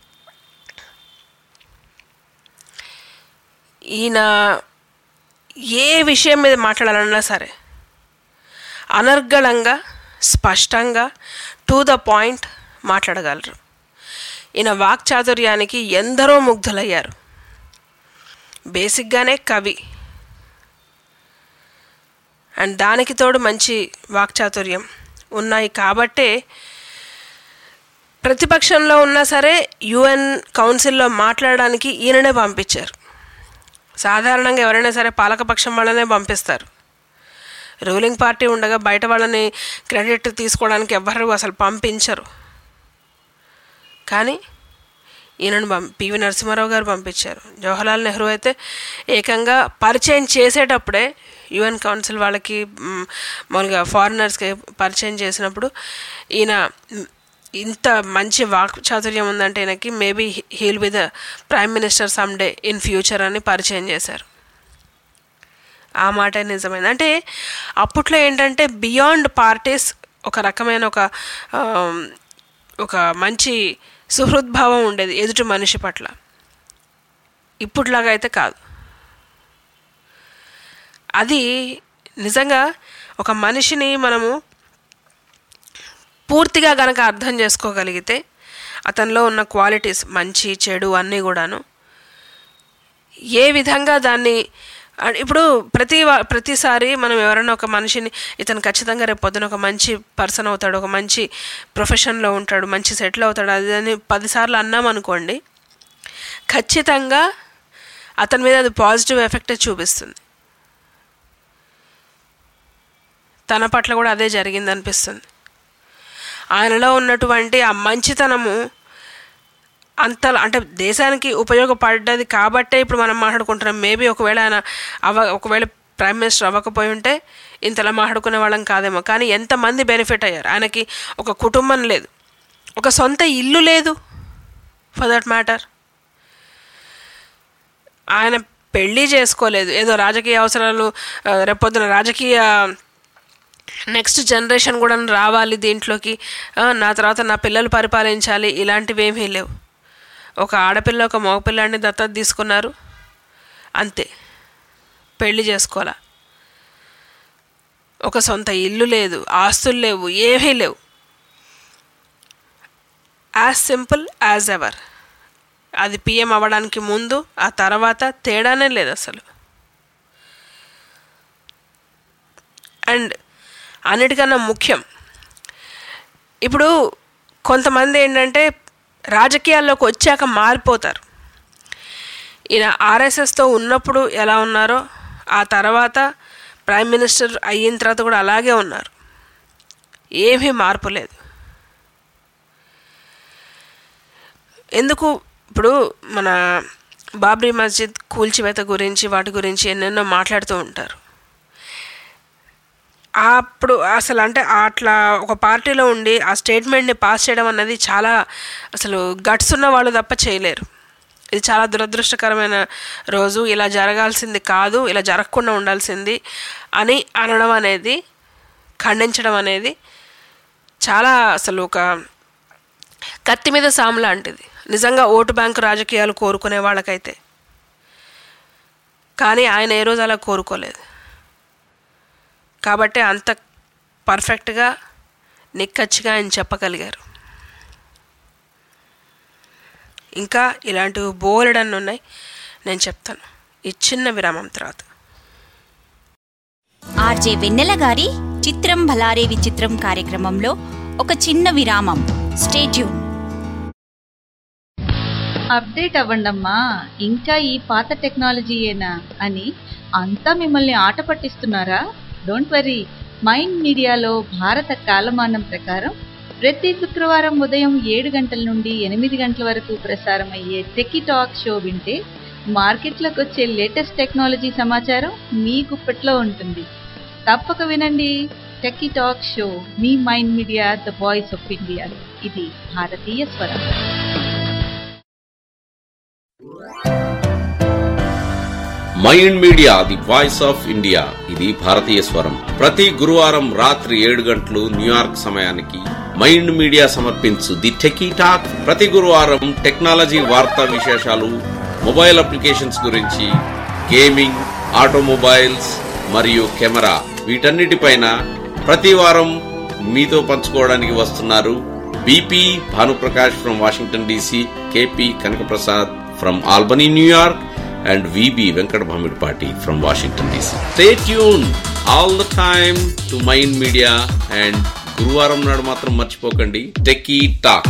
ఈయన ఏ విషయం మీద మాట్లాడాలన్నా సరే అనర్గళంగా స్పష్టంగా టు ద పాయింట్ మాట్లాడగలరు. ఈయన వాక్చాతుర్యానికి ఎందరో ముగ్ధులయ్యారు. బేసిక్గానే కవి అండ్ దానికి తోడు మంచి వాక్చాతుర్యం ఉన్నాయి కాబట్టే ప్రతిపక్షంలో ఉన్నా సరే యుఎన్ కౌన్సిల్లో మాట్లాడడానికి ఈయననే పంపించారు. సాధారణంగా ఎవరైనా సరే పాలకపక్షం వాళ్ళనే పంపిస్తారు. రూలింగ్ పార్టీ ఉండగా బయట వాళ్ళని క్రెడిట్ తీసుకోవడానికి ఎవరు అసలు పంపించరు. కానీ ఈయనను పం పివి నరసింహారావు గారు పంపించారు. జవహర్లాల్ నెహ్రూ అయితే ఏకంగా పరిచయం చేసేటప్పుడే యుఎన్ కౌన్సిల్ వాళ్ళకి మామూలుగా ఫారినర్స్కి పరిచయం చేసినప్పుడు ఈయన ఇంత మంచి వాక్ చాతుర్యం ఉందంటే ఈయనకి maybe he'll be the prime minister some day in future అని పరిచయం చేశారు. ఆ మాట నిజమైంది. అంటే అప్పట్లో ఏంటంటే బియాండ్ పార్టీస్ ఒక రకమైన ఒక ఒక మంచి సుహృద్భావం ఉండేది ఎదుటి మనిషి పట్ల. ఇప్పుడులాగా అయితే కాదు. అది నిజంగా ఒక మనిషిని మనము పూర్తిగా కనుక అర్థం చేసుకోగలిగితే అతనిలో ఉన్న క్వాలిటీస్ మంచి చెడు అన్నీ కూడాను ఏ విధంగా దాన్ని ఇప్పుడు ప్రతి ప్రతిసారి మనం ఎవరైనా ఒక మనిషిని ఇతను ఖచ్చితంగా రేపు పొద్దున ఒక మంచి పర్సన్ అవుతాడు, ఒక మంచి ప్రొఫెషన్లో ఉంటాడు, మంచి సెటిల్ అవుతాడు అది అని పదిసార్లు అన్నామనుకోండి, ఖచ్చితంగా అతని మీద అది పాజిటివ్ ఎఫెక్టే చూపిస్తుంది. తన పట్ల కూడా అదే జరిగింది అనిపిస్తుంది. ఆయనలో ఉన్నటువంటి ఆ మంచితనము అంత అంటే దేశానికి ఉపయోగపడ్డది కాబట్టే ఇప్పుడు మనం మాట్లాడుకుంటున్నాం. మేబీ ఒకవేళ ఆయన అవ ఒకవేళ ప్రైమ్ మినిస్టర్ అవ్వకపోయి ఉంటే ఇంతలా మాట్లాడుకునే వాళ్ళం కాదేమో. కానీ ఎంతమంది బెనిఫిట్ అయ్యారు. ఆయనకి ఒక కుటుంబం లేదు, ఒక సొంత ఇల్లు లేదు ఫర్ దట్ మ్యాటర్. ఆయన పెళ్ళి చేసుకోలేదు, ఏదో రాజకీయ అవసరాలు రేపొద్దున రాజకీయ నెక్స్ట్ జనరేషన్ కూడా రావాలి దీంట్లోకి, నా తర్వాత నా పిల్లలు పరిపాలించాలి, ఇలాంటివి ఏమీ లేవు. ఒక ఆడపిల్ల ఒక మగపిల్లాడిని దత్తత తీసుకున్నారు అంతే, పెళ్లి చేసుకోవాలా. ఒక సొంత ఇల్లు లేదు, ఆస్తులు లేవు, ఏమీ లేవు. As simple as ever. అది పిఎం అవ్వడానికి ముందు ఆ తర్వాత తేడానే లేదు అసలు. అండ్ అన్నిటికన్నా ముఖ్యం, ఇప్పుడు కొంతమంది ఏంటంటే రాజకీయాల్లోకి వచ్చాక మారిపోతారు. ఈయన ఆర్ఎస్ఎస్తో ఉన్నప్పుడు ఎలా ఉన్నారో ఆ తర్వాత ప్రైమ్ మినిస్టర్ అయిన తర్వాత కూడా అలాగే ఉన్నారు, ఏమీ మార్పు లేదు. ఎందుకు ఇప్పుడు మన బాబ్రీ మస్జిద్ కూల్చివేత గురించి వాటి గురించి ఎన్నెన్నో మాట్లాడుతూ ఉంటారు. అప్పుడు అసలు అంటే అట్లా ఒక పార్టీలో ఉండి ఆ స్టేట్మెంట్ని పాస్ చేయడం అన్నది చాలా అసలు గట్స్ ఉన్న వాళ్ళు తప్ప చేయలేరు. ఇది చాలా దురదృష్టకరమైన రోజు, ఇలా జరగాల్సింది కాదు, ఇలా జరగకుండా ఉండాల్సింది అని అనడం అనేది, ఖండించడం అనేది చాలా అసలు ఒక కత్తి మీద సాము లాంటిది నిజంగా ఓటు బ్యాంకు రాజకీయాలు కోరుకునే వాళ్ళకైతే. కానీ ఆయన ఏ రోజు అలా కోరుకోలేదు కాబట్టి అంత పర్ఫెక్ట్గా నిక్కచ్చిగా ఆయన చెప్పగలిగారు. ఇంకా ఇలాంటివి బోలెడన్ని ఉన్నాయి, నేను చెప్తాను ఈ చిన్న విరామం తర్వాత. ఆర్జే వెన్నెల గారి చిత్రం భలారే విచిత్రం కార్యక్రమంలో ఒక చిన్న విరామం. Stay tune. అప్డేట్ అవ్వండమ్మా, ఇంకా ఈ పాత టెక్నాలజీయేనా అని అంతా మిమ్మల్ని ఆట పట్టిస్తున్నారా? డోంట్ వరీ, మైండ్ మీడియాలో భారత కాలమానం ప్రకారం ప్రతి శుక్రవారం ఉదయం ఏడు గంటల నుండి ఎనిమిది గంటల వరకు ప్రసారం అయ్యే టెకీ టాక్ షో వింటే మార్కెట్లోకి వచ్చే లేటెస్ట్ టెక్నాలజీ సమాచారం మీ గుప్పెట్లో ఉంటుంది. తప్పక వినండి టెకీ టాక్ షో, మీ mind media the voice of India. ఇది భారతీయ స్వరం. Mind media the voice of India, ఇది భారతీయ స్వరం. ప్రతి గురువారం రాత్రి ఏడు గంటలు న్యూయార్క్ సమయానికి మైండ్ మీడియా సమర్పించు ది టెకీ టాక్. ప్రతి గురువారం టెక్నాలజీ వార్తా విశేషాలు, మొబైల్ అప్లికేషన్స్ గురించి, గేమింగ్, ఆటోమొబైల్స్ మరియు కెమెరా, వీటన్నిటిపైన ప్రతి వారం మీతో పంచుకోవడానికి వస్తున్నారు BP Bhanuprakash from Washington DC, KP Kanakaprasad from Albany New York, and V B Venkat Bhamirpati from Washington D C. Stay tuned all the time to Mind Media and Guruvaram nadu matram marchipokandi Techie Talk.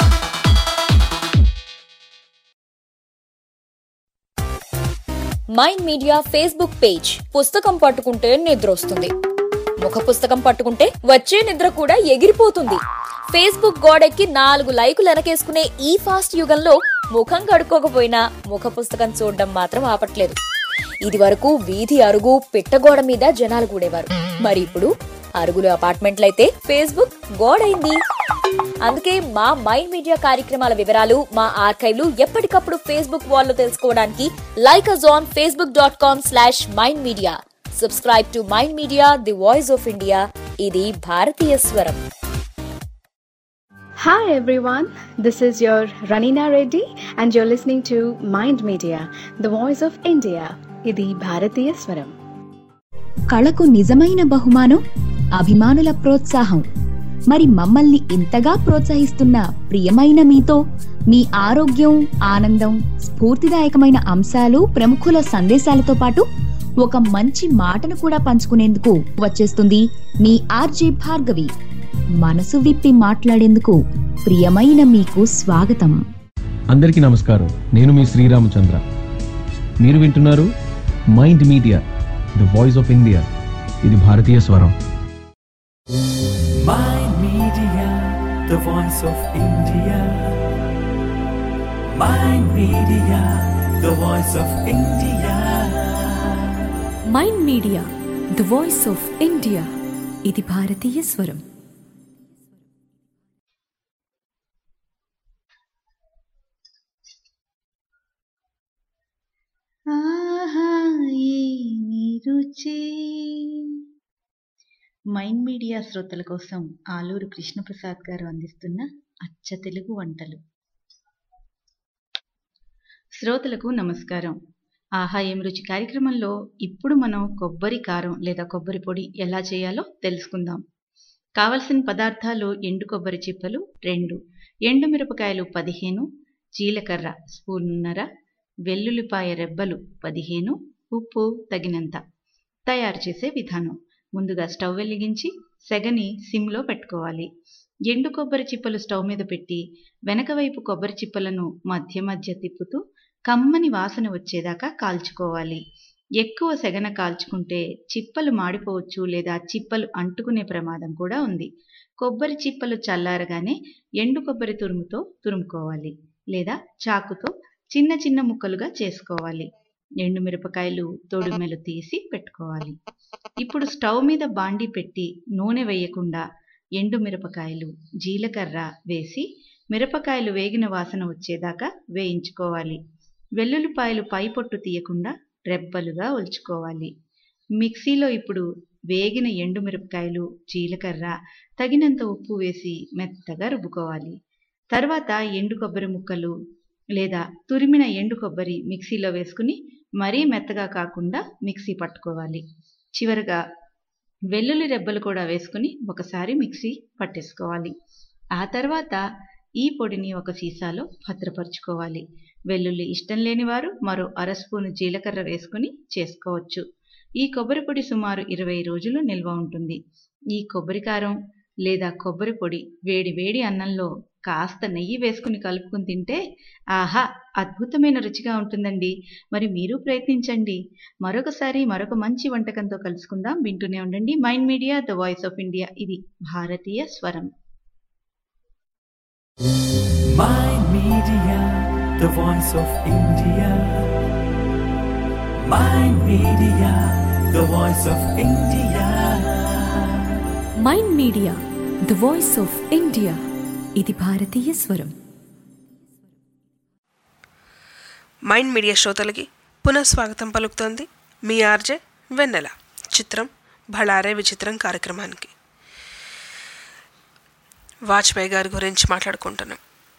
Mind media Facebook page. పుస్తకం పట్టుకుంటే నిద్ర వస్తుంది, ముఖ పుస్తకం పట్టుకుంటే వచ్చే నిద్ర కూడా ఎగిరిపోతుంది. ఫేస్బుక్ గోడెక్కి నాలుగు లైకులు వెనకేసుకునే ఈ ఫాస్ట్ యుగంలో ముఖం కడుక్కోకపోయినా ముఖ పుస్తకం చూడడం మాత్రం ఆపట్లేదు. ఇది వరకు వీధి అరుగు పిట్టగోడ మీద జనాలు కూడేవారు, మరి ఇప్పుడు అరుగులు అపార్ట్మెంట్లయితే ఫేస్బుక్ గోడైంది. అందుకే మా మైండ్ మీడియా కార్యక్రమాల వివరాలు, మా ఆర్కైవ్లు ఎప్పటికప్పుడు ఫేస్బుక్ వాల్లో తెలుసుకోవడానికి like us on Facebook dot com slash mind media. Subscribe to mind media the voice of India. ఇది భారతీయ స్వరం. Hi everyone, this is your Ranina Reddy and you're listening to Mind Media, the voice of India. ఇది భారతీయ స్వరం. కళకు నిజమైన బహుమానం అభిమానుల ప్రోత్సాహం. మరి మమ్మల్ని ఇంతగా ప్రోత్సహిస్తున్న ప్రియమైన మీతో మీ ఆరోగ్యం, ఆనందం, స్ఫూర్తిదాయకమైన అంశాలు, ప్రముఖుల సందేశాలతో పాటు ఒక మంచి మాటను కూడా పంచుకునేందుకు వచ్చేస్తుంది మీ ఆర్జే భార్గవి. మనసు విప్పి మాట్లాడేందుకు ప్రియమైన మీకు స్వాగతం. అందరికీ నమస్కారం. నేను మీ శ్రీరామచంద్ర. మీరు వింటున్నారు mind media, the voice of India. ఇది భారతీయ స్వరం. Mind Media, the voice of India. Mind Media, the voice of India. Mind Media, the voice of India. ఇది భారతీయ స్వరం. ఆహా ఏమి రుచి. మైండ్ మీడియా శ్రోతల కోసం ఆలూరు కృష్ణప్రసాద్ గారు అందిస్తున్న అచ్చ తెలుగు వంటలు. శ్రోతలకు నమస్కారం. ఆహా ఏమి రుచి కార్యక్రమంలో ఇప్పుడు మనం కొబ్బరి కారం లేదా కొబ్బరి పొడి ఎలా చేయాలో తెలుసుకుందాం. కావలసిన పదార్థాలు: ఎండు కొబ్బరి చిప్పలు రెండు, ఎండు మిరపకాయలు పదిహేను, జీలకర్ర స్పూన్నర, వెల్లుల్లిపాయ రెబ్బలు పదిహేను, ఉప్పు తగినంత. తయారు చేసే విధానం: ముందుగా స్టవ్ వెలిగించి సెగని సిమ్లో పెట్టుకోవాలి. ఎండు కొబ్బరి చిప్పలు స్టవ్ మీద పెట్టి వెనక వైపు కొబ్బరి చిప్పలను మధ్య మధ్య తిప్పుతూ కమ్మని వాసన వచ్చేదాకా కాల్చుకోవాలి. ఎక్కువ సెగన కాల్చుకుంటే చిప్పలు మాడిపోవచ్చు లేదా చిప్పలు అంటుకునే ప్రమాదం కూడా ఉంది. కొబ్బరి చిప్పలు చల్లారగానే ఎండు కొబ్బరి తురుముతో తురుముకోవాలి లేదా చాకుతో చిన్న చిన్న ముక్కలుగా చేసుకోవాలి. ఎండు మిరపకాయలు తొడుమెలు తీసి పెట్టుకోవాలి. ఇప్పుడు స్టవ్ మీద బాండి పెట్టి నూనె వేయకుండా ఎండు మిరపకాయలు, జీలకర్ర వేసి మిరపకాయలు వేగిన వాసన వచ్చేదాకా వేయించుకోవాలి. వెల్లుల్లిపాయలు పై పొట్టు తీయకుండా రెబ్బలుగా ఒలుచుకోవాలి. మిక్సీలో ఇప్పుడు వేగిన ఎండు మిరపకాయలు, జీలకర్ర, తగినంత ఉప్పు వేసి మెత్తగా రుబ్బుకోవాలి. తర్వాత ఎండు కొబ్బరి ముక్కలు లేదా తురిమిన ఎండు కొబ్బరి మిక్సీలో వేసుకుని మరీ మెత్తగా కాకుండా మిక్సీ పట్టుకోవాలి. చివరగా వెల్లుల్లి రెబ్బలు కూడా వేసుకుని ఒకసారి మిక్సీ పట్టేసుకోవాలి. ఆ తర్వాత ఈ పొడిని ఒక సీసాలో భద్రపరుచుకోవాలి. వెల్లుల్లి ఇష్టం లేని వారు మరో అర స్పూను జీలకర్ర వేసుకుని చేసుకోవచ్చు. ఈ కొబ్బరి పొడి సుమారు ఇరవై రోజులు నిల్వ ఉంటుంది. ఈ కొబ్బరి కారం లేదా కొబ్బరి పొడి వేడి వేడి అన్నంలో కాస్త నెయ్యి వేసుకుని కలుపుకుని తింటే ఆహా అద్భుతమైన రుచిగా ఉంటుందండి. మరి మీరు ప్రయత్నించండి. మరొకసారి మరొక మంచి వంటకంతో కలుసుకుందాం. వింటూనే ఉండండి mind media, the voice of India. ఇది భారతీయ స్వరం. Mind Media, the voice of India. Mind Media, the voice of India. Mind media, the voice of India. ఇది భారతీయ స్వరం. మైండ్ మీడియా శ్రోతలకి పునఃస్వాగతం పలుకుతోంది మీ ఆర్జే వెన్నెల. చిత్రం భళారే విచిత్రం కార్యక్రమానికి వాజ్పేయి గారి గురించి మాట్లాడుకుంటున్నాం.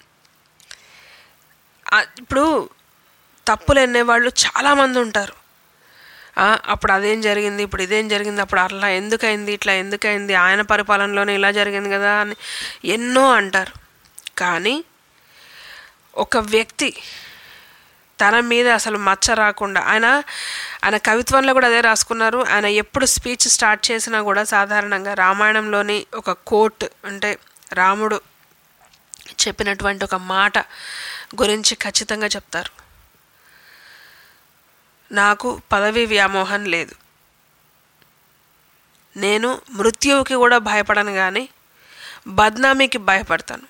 ఇప్పుడు తప్పులు ఎన్నేవాళ్ళు చాలామంది ఉంటారు. అప్పుడు అదేం జరిగింది, ఇప్పుడు ఇదేం జరిగింది, అప్పుడు అట్లా ఎందుకైంది, ఇట్లా ఎందుకైంది, ఆయన పరిపాలనలోనే ఇలా జరిగింది కదా అని ఎన్నో అంటారు. కానీ ఒక వ్యక్తి తన మీద అసలు మచ్చ రాకుండా, ఆయన ఆయన కవిత్వంలో కూడా అదే రాసుకున్నారు. ఆయన ఎప్పుడు స్పీచ్ స్టార్ట్ చేసినా కూడా సాధారణంగా రామాయణంలోని ఒక కోట్, అంటే రాముడు చెప్పినటువంటి ఒక మాట గురించి ఖచ్చితంగా చెప్తారు. నాకు పదవి వ్యామోహం లేదు, నేను మృత్యువుకి కూడా భయపడను కానీ బద్నామీకి భయపడతాను.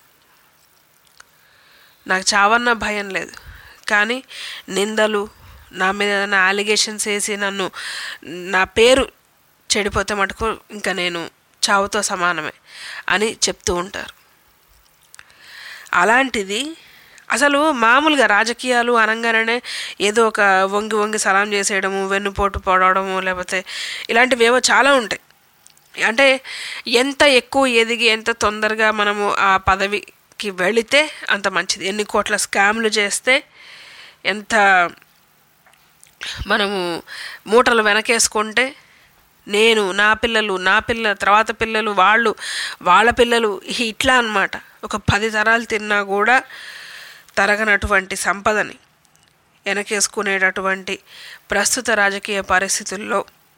నాకు చావన్న భయం లేదు, కానీ నిందలు, నా మీద ఏదైనా అలిగేషన్స్ వేసి నన్ను నా పేరు చెడిపోతే మటుకు ఇంకా నేను చావుతో సమానమే అని చెప్తూ ఉంటారు. అలాంటిది అసలు మామూలుగా రాజకీయాలు అనగానే ఏదో ఒక వంగి వంగి సలాం చేసేయడము, వెన్నుపోటు పడవడము, లేకపోతే ఇలాంటివి ఏవో చాలా ఉంటాయి. అంటే ఎంత ఎక్కువ ఎదిగి ఎంత తొందరగా మనము ఆ పదవికి వెళితే అంత మంచిది. ఎన్ని కోట్ల స్కామ్లు చేస్తే, ఎంత మనము మూటలు వెనకేసుకుంటే నేను, నా పిల్లలు, నా పిల్లల తర్వాత పిల్లలు, వాళ్ళు వాళ్ళ పిల్లలు, ఇట్లా అన్నమాట. ఒక పది తరాలు తిన్నా కూడా తరగనటువంటి సంపదని వెనకేసుకునేటటువంటి ప్రస్తుత రాజకీయ పరిస్థితుల్లో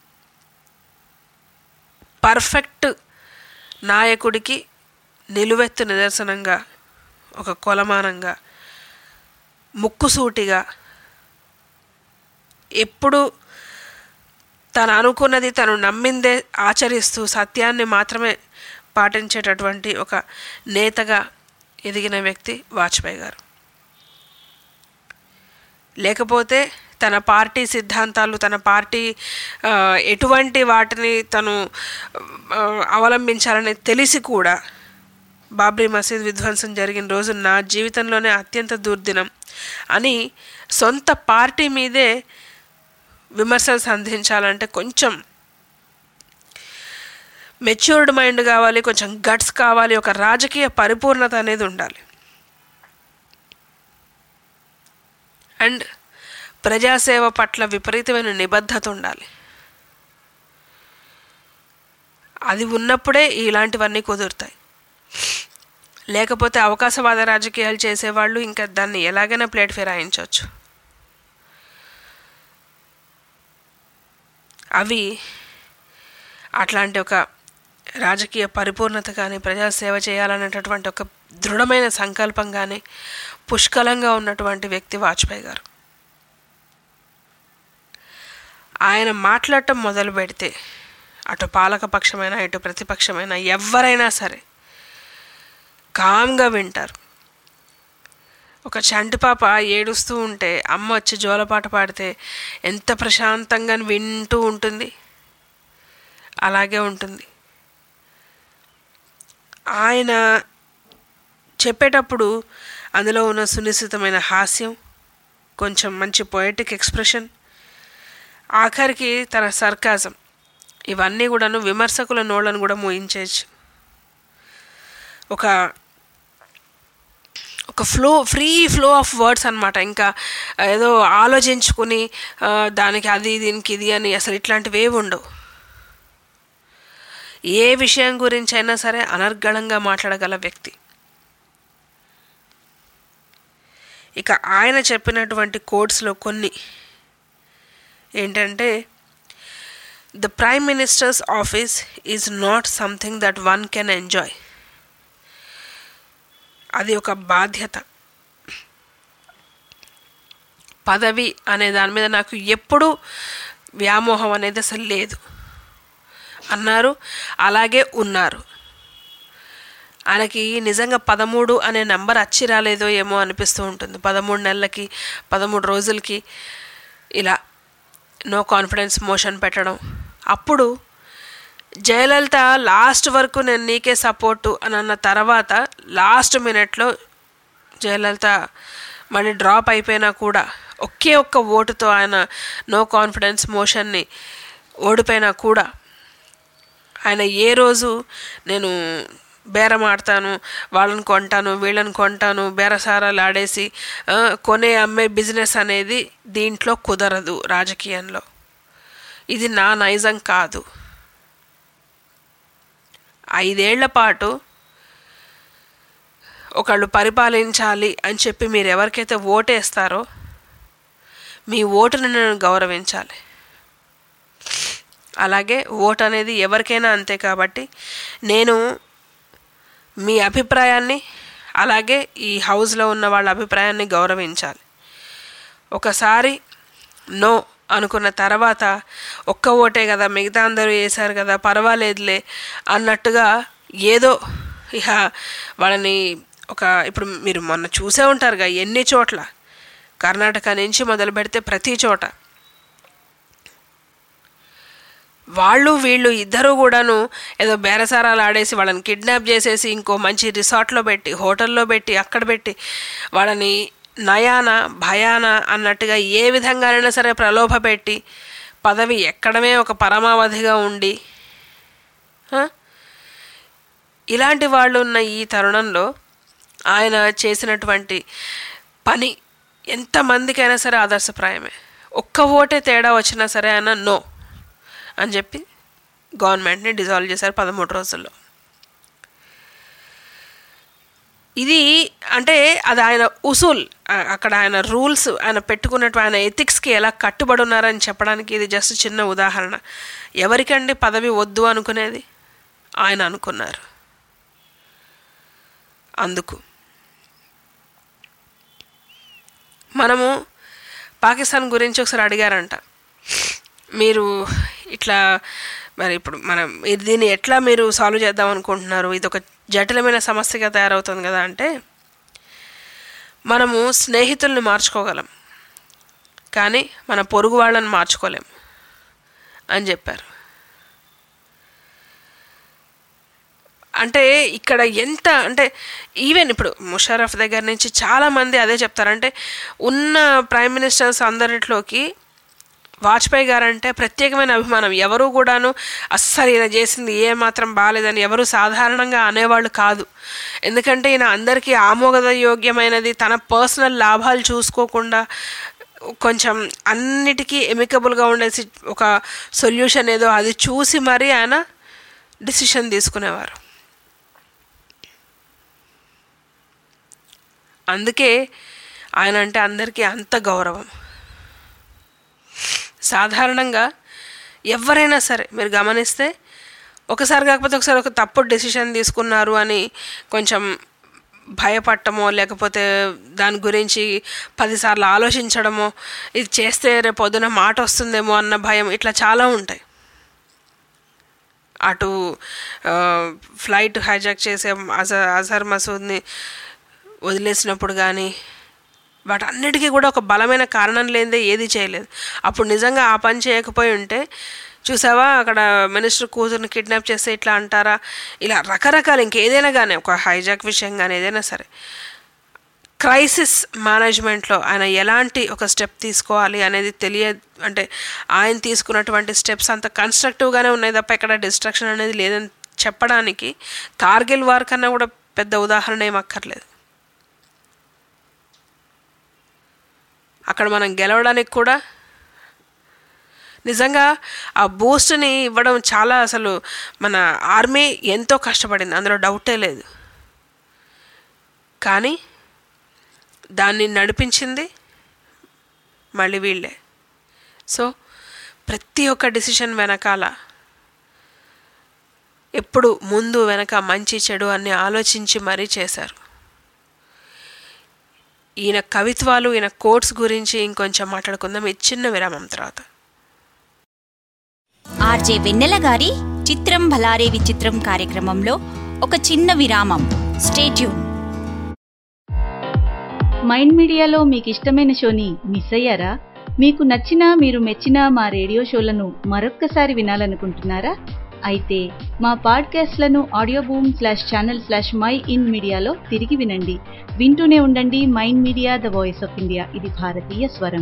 పర్ఫెక్ట్ నాయకుడికి నిలువెత్తు నిదర్శనంగా, ఒక కొలమానంగా, ముక్కుసూటిగా, ఎప్పుడు తను అనుకున్నది తను నమ్మిందే ఆచరిస్తూ సత్యాన్ని మాత్రమే పాటించేటటువంటి ఒక నేతగా ఎదిగిన వ్యక్తి వాజ్పేయి గారు. లేకపోతే తన పార్టీ సిద్ధాంతాలు, తన పార్టీ ఎటువంటి వాటిని తను అవలంబించాలని తెలిసి కూడా బాబ్రీ మసీద్ విధ్వంసం జరిగిన రోజు నా జీవితంలోనే అత్యంత దుర్దినం అని సొంత పార్టీ మీదే విమర్శలు సంధించాలంటే కొంచెం మెచ్యూర్డ్ మైండ్ కావాలి, కొంచెం గట్స్ కావాలి, ఒక రాజకీయ పరిపూర్ణత అనేది ఉండాలి. అండ్ ప్రజాసేవ పట్ల విపరీతమైన నిబద్ధత ఉండాలి. అది ఉన్నప్పుడే ఇలాంటివన్నీ కుదురుతాయి. లేకపోతే అవకాశవాద రాజకీయాలు చేసేవాళ్ళు ఇంకా దాన్ని ఎలాగైనా ప్లేట్ ఫిరాయించవచ్చు. అవి అట్లాంటి ఒక రాజకీయ పరిపూర్ణత కానీ, ప్రజాసేవ చేయాలనేటటువంటి ఒక దృఢమైన సంకల్పం కానీ పుష్కలంగా ఉన్నటువంటి వ్యక్తి వాజ్పేయి గారు. ఆయన మాట్లాడటం మొదలు పెడితే అటు పాలకపక్షమైన ఇటు ప్రతిపక్షమైన ఎవరైనా సరే కామ్గా వింటారు. ఒక చంటి పాప ఏడుస్తూ ఉంటే అమ్మ వచ్చి జోలపాట పాడితే ఎంత ప్రశాంతంగా వింటూ ఉంటుంది, అలాగే ఉంటుంది. ఆయన చెప్పేటప్పుడు అందులో ఉన్న సునిశ్చితమైన హాస్యం, కొంచెం మంచి పొయటిక్ ఎక్స్ప్రెషన్, ఆఖరికి తన సర్కాజం, ఇవన్నీ కూడాను విమర్శకుల నోళ్ళను కూడా మోయించేయచ్చు. ఒక ఒక flow free flow of words అనమాట. ఇంకా ఏదో ఆలోచించుకుని దానికి అది దీనికి ఇది అని అసలు ఇట్లాంటివి ఏవి ఉండవు. ఏ విషయం గురించి అయినా సరే అనర్గళంగా మాట్లాడగల వ్యక్తి. ఇక ఆయన చెప్పినటువంటి కోడ్స్లో కొన్ని ఏంటంటే, the prime minister's office is not something that one can enjoy. అది ఒక బాధ్యత. పదవి అనే దాని మీద నాకు ఎప్పుడూ వ్యామోహం అనేది అసలు లేదు అన్నారు. అలాగే ఉన్నారు. ఆయనకి నిజంగా పదమూడు అనే నెంబర్ అచ్చి రాలేదో ఏమో అనిపిస్తూ ఉంటుంది. పదమూడు నెలలకి పదమూడు రోజులకి ఇలా నో కాన్ఫిడెన్స్ మోషన్ పెట్టడం. అప్పుడు జయలలిత లాస్ట్ వరకు నేను నీకే సపోర్టు అని అన్న తర్వాత లాస్ట్ మినిట్లో జయలలిత మళ్ళీ డ్రాప్ అయిపోయినా కూడా ఒకే ఒక్క ఓటుతో ఆయన నో కాన్ఫిడెన్స్ మోషన్ని ఓడిపోయినా కూడా ఆయన ఏ రోజు నేను బేరం ఆడతాను, వాళ్ళని కొంటాను, వీళ్ళని కొంటాను, బేరసారాలు ఆడేసి కొనే అమ్మే బిజినెస్ అనేది దీంట్లో కుదరదు. రాజకీయంలో ఇది నా నైజం కాదు. ఐదేళ్ల పాటు ఒకళ్ళు పరిపాలించాలి అని చెప్పి మీరు ఎవరికైతే ఓటేస్తారో మీ ఓటుని నేను గౌరవించాలి. అలాగే ఓటు అనేది ఎవరికైనా అంతే. కాబట్టి నేను మీ అభిప్రాయాన్ని, అలాగే ఈ హౌస్లో ఉన్న వాళ్ళ అభిప్రాయాన్ని గౌరవించాలి. ఒకసారి నో అనుకున్న తర్వాత ఒక్క ఓటే కదా, మిగతా అందరూ వేశారు కదా, పర్వాలేదులే అన్నట్టుగా ఏదో ఇహ వాళ్ళని ఒక ఇప్పుడు మీరు మొన్న చూసే ఉంటారుగా ఎన్ని చోట్ల, కర్ణాటక నుంచి మొదలు పెడితే ప్రతి చోట వాళ్ళు వీళ్ళు ఇద్దరు కూడాను ఏదో బేరసారాలు ఆడేసి వాళ్ళని కిడ్నాప్ చేసేసి ఇంకో మంచి రిసార్ట్లో పెట్టి, హోటల్లో పెట్టి, అక్కడ పెట్టి వాళ్ళని నయాన భయాన అన్నట్టుగా ఏ విధంగానైనా సరే ప్రలోభ పెట్టి పదవి ఎక్కడమే ఒక పరమావధిగా ఉండి ఇలాంటి వాళ్ళు ఉన్న ఈ తరుణంలో ఆయన చేసినటువంటి పని ఎంతమందికైనా సరే ఆదర్శప్రాయమే. ఒక్క ఓటే తేడా వచ్చినా సరే ఆయన నో అని చెప్పి గవర్నమెంట్ని డిజాల్వ్ చేశారు పదమూడు రోజుల్లో. ఇది అంటే అది ఆయన ఉసూల్, అక్కడ ఆయన రూల్స్, ఆయన పెట్టుకున్నట్టు ఆయన ఎథిక్స్కి ఎలా కట్టుబడి ఉన్నారని చెప్పడానికి ఇది జస్ట్ చిన్న ఉదాహరణ. ఎవరికండి పదవి వద్దు అనుకునేది? ఆయన అనుకున్నారు. అందుకు మనము పాకిస్తాన్ గురించి ఒకసారి అడిగారంట, మీరు ఇట్లా మరి ఇప్పుడు మనం దీన్ని ఎట్లా మీరు సాల్వ్ చేద్దాం అనుకుంటున్నారు, ఇది ఒక జటిలమైన సమస్యగా తయారవుతుంది కదా అంటే, మనము స్నేహితుల్ని మార్చుకోగలం కానీ మన పొరుగు వాళ్ళని మార్చుకోలేం అని చెప్పారు. అంటే ఇక్కడ ఎంత అంటే ఈవెన్ ఇప్పుడు ముషర్రఫ్ దగ్గర నుంచి చాలామంది అదే చెప్తారు. అంటే ఉన్న ప్రైమ్ మినిస్టర్స్ అందరిలోకి వాజ్పేయి గారంటే ప్రత్యేకమైన అభిమానం. ఎవరు కూడాను అస్సలు ఈయన చేసింది ఏమాత్రం బాగాలేదని ఎవరు సాధారణంగా అనేవాళ్ళు కాదు. ఎందుకంటే ఈయన అందరికీ ఆమోదయోగ్యమైనది, తన పర్సనల్ లాభాలు చూసుకోకుండా కొంచెం అన్నిటికీ ఎమికబుల్గా ఉండే ఒక సొల్యూషన్ ఏదో అది చూసి మరీ ఆయన డిసిషన్ తీసుకునేవారు. అందుకే ఆయన అంటే అందరికీ అంత గౌరవం. సాధారణంగా ఎవరైనా సరే మీరు గమనిస్తే ఒకసారి కాకపోతే ఒకసారి ఒక తప్పుడు డెసిషన్ తీసుకున్నారు అని కొంచెం భయపడటమో, లేకపోతే దాని గురించి పదిసార్లు ఆలోచించడమో, ఇది చేస్తే రేపు పొద్దున మాట వస్తుందేమో అన్న భయం, ఇట్లా చాలా ఉంటాయి. అటు ఫ్లైట్ హైజాక్ చేసే అజ అజహర్ మసూద్ని వదిలేసినప్పుడు కానీ వాటన్నిటికీ కూడా ఒక బలమైన కారణం లేనిదే ఏది చేయలేదు. అప్పుడు నిజంగా ఆ పని చేయకపోయి ఉంటే, చూసావా అక్కడ మినిస్టర్ కూతురుని కిడ్నాప్ చేస్తే ఇట్లా అంటారా, ఇలా రకరకాల ఇంకేదైనా కానీ ఒక హైజాక్ విషయం కానీ ఏదైనా సరే క్రైసిస్ మేనేజ్మెంట్లో ఆయన ఎలాంటి ఒక స్టెప్ తీసుకోవాలి అనేది తెలియ అంటే ఆయన తీసుకున్నటువంటి స్టెప్స్ అంత కన్స్ట్రక్టివ్గానే ఉన్నాయి తప్ప ఇక్కడ డిస్ట్రక్షన్ అనేది లేదని చెప్పడానికి కార్గిల్ వార్ కన్నా కూడా పెద్ద ఉదాహరణ ఏం అక్కర్లేదు. అక్కడ మనం గెలవడానికి కూడా నిజంగా ఆ బూస్ట్ని ఇవ్వడం చాలా, అసలు మన ఆర్మీ ఎంతో కష్టపడింది, అందులో డౌటే లేదు. కానీ దాన్ని నడిపించింది మళ్ళీ వీళ్ళే. సో ప్రతి ఒక్క డిసిషన్ వెనకాల ఎప్పుడు ముందు వెనక మంచి చెడు అన్ని ఆలోచించి మరీ చేశారు. ఈయన కవిత్వాలు, ఈయన కోట్స్ గురించి ఇంకొంచెం మాట్లాడుకుందాం ఈ చిన్న విరామం తర్వాత. ఆర్జే వెన్నెల గారి చిత్రం భలారే విచిత్రం కార్యక్రమంలో ఒక చిన్న విరామం. Stay tune. మైండ్ మీడియాలో మీకు ఇష్టమైన షోని మిస్ అయ్యారా? మీకు నచ్చిన, మీరు మెచ్చిన మా రేడియో షోలను మరొక్కసారి వినాలనుకుంటున్నారా? అయితే మా పాడ్కాస్ట్లను audio boom slash channel slash mind మీడియాలో తిరిగి వినండి. వింటూనే ఉండండి mind media, the voice of India. ఇది భారతీయ స్వరం.